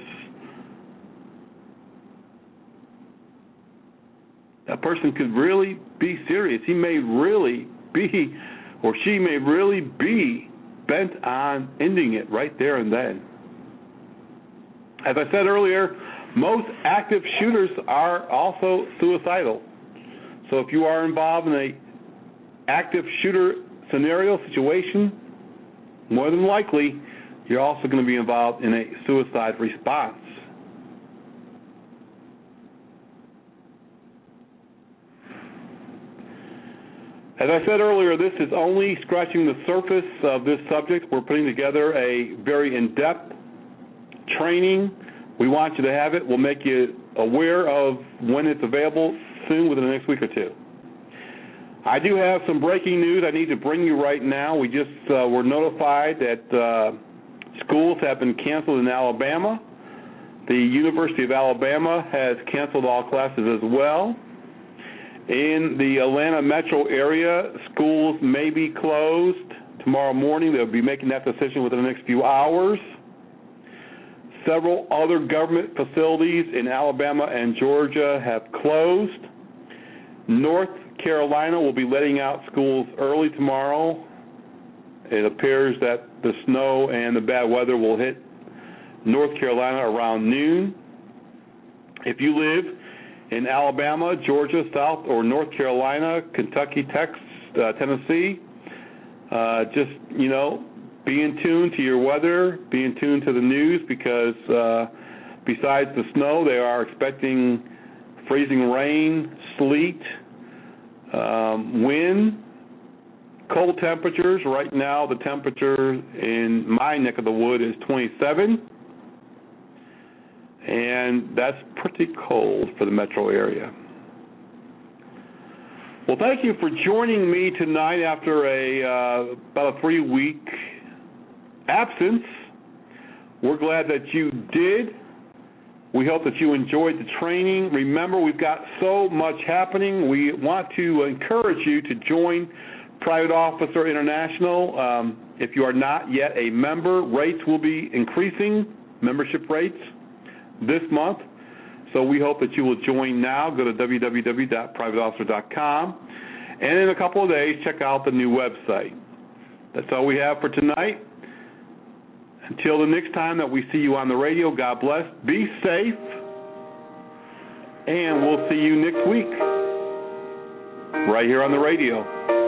that person could really be serious. He may really be, or she may really be bent on ending it right there and then. As I said earlier, most active shooters are also suicidal. So if you are involved in an active shooter scenario situation, more than likely you're also going to be involved in a suicide response. As I said earlier, this is only scratching the surface of this subject. We're putting together a very in-depth training. We want you to have it. We'll make you aware of when it's available soon, within the next week or two. I do have some breaking news I need to bring you right now. We just were notified that schools have been canceled in Alabama. The University of Alabama has canceled all classes as well. In the Atlanta metro area, schools may be closed tomorrow morning. They'll be making that decision within the next few hours. Several other government facilities in Alabama and Georgia have closed. North Carolina will be letting out schools early tomorrow. It appears that the snow and the bad weather will hit North Carolina around noon. If you live in Alabama, Georgia, South or North Carolina, Kentucky, Texas, Tennessee, just, be in tune to your weather, be in tune to the news, because besides the snow, they are expecting freezing rain, sleet, wind, cold temperatures. Right now, the temperature in my neck of the wood is 27, and that's pretty cold for the metro area. Well, thank you for joining me tonight after about a 3-week absence. We're glad that you did. We hope that you enjoyed the training. Remember, we've got so much happening. We want to encourage you to join Private Officer International. If you are not yet a member, rates will be increasing, membership rates, this month. So we hope that you will join now. Go to www.privateofficer.com. And in a couple of days, check out the new website. That's all we have for tonight. Until the next time that we see you on the radio, God bless. Be safe. And we'll see you next week right here on the radio.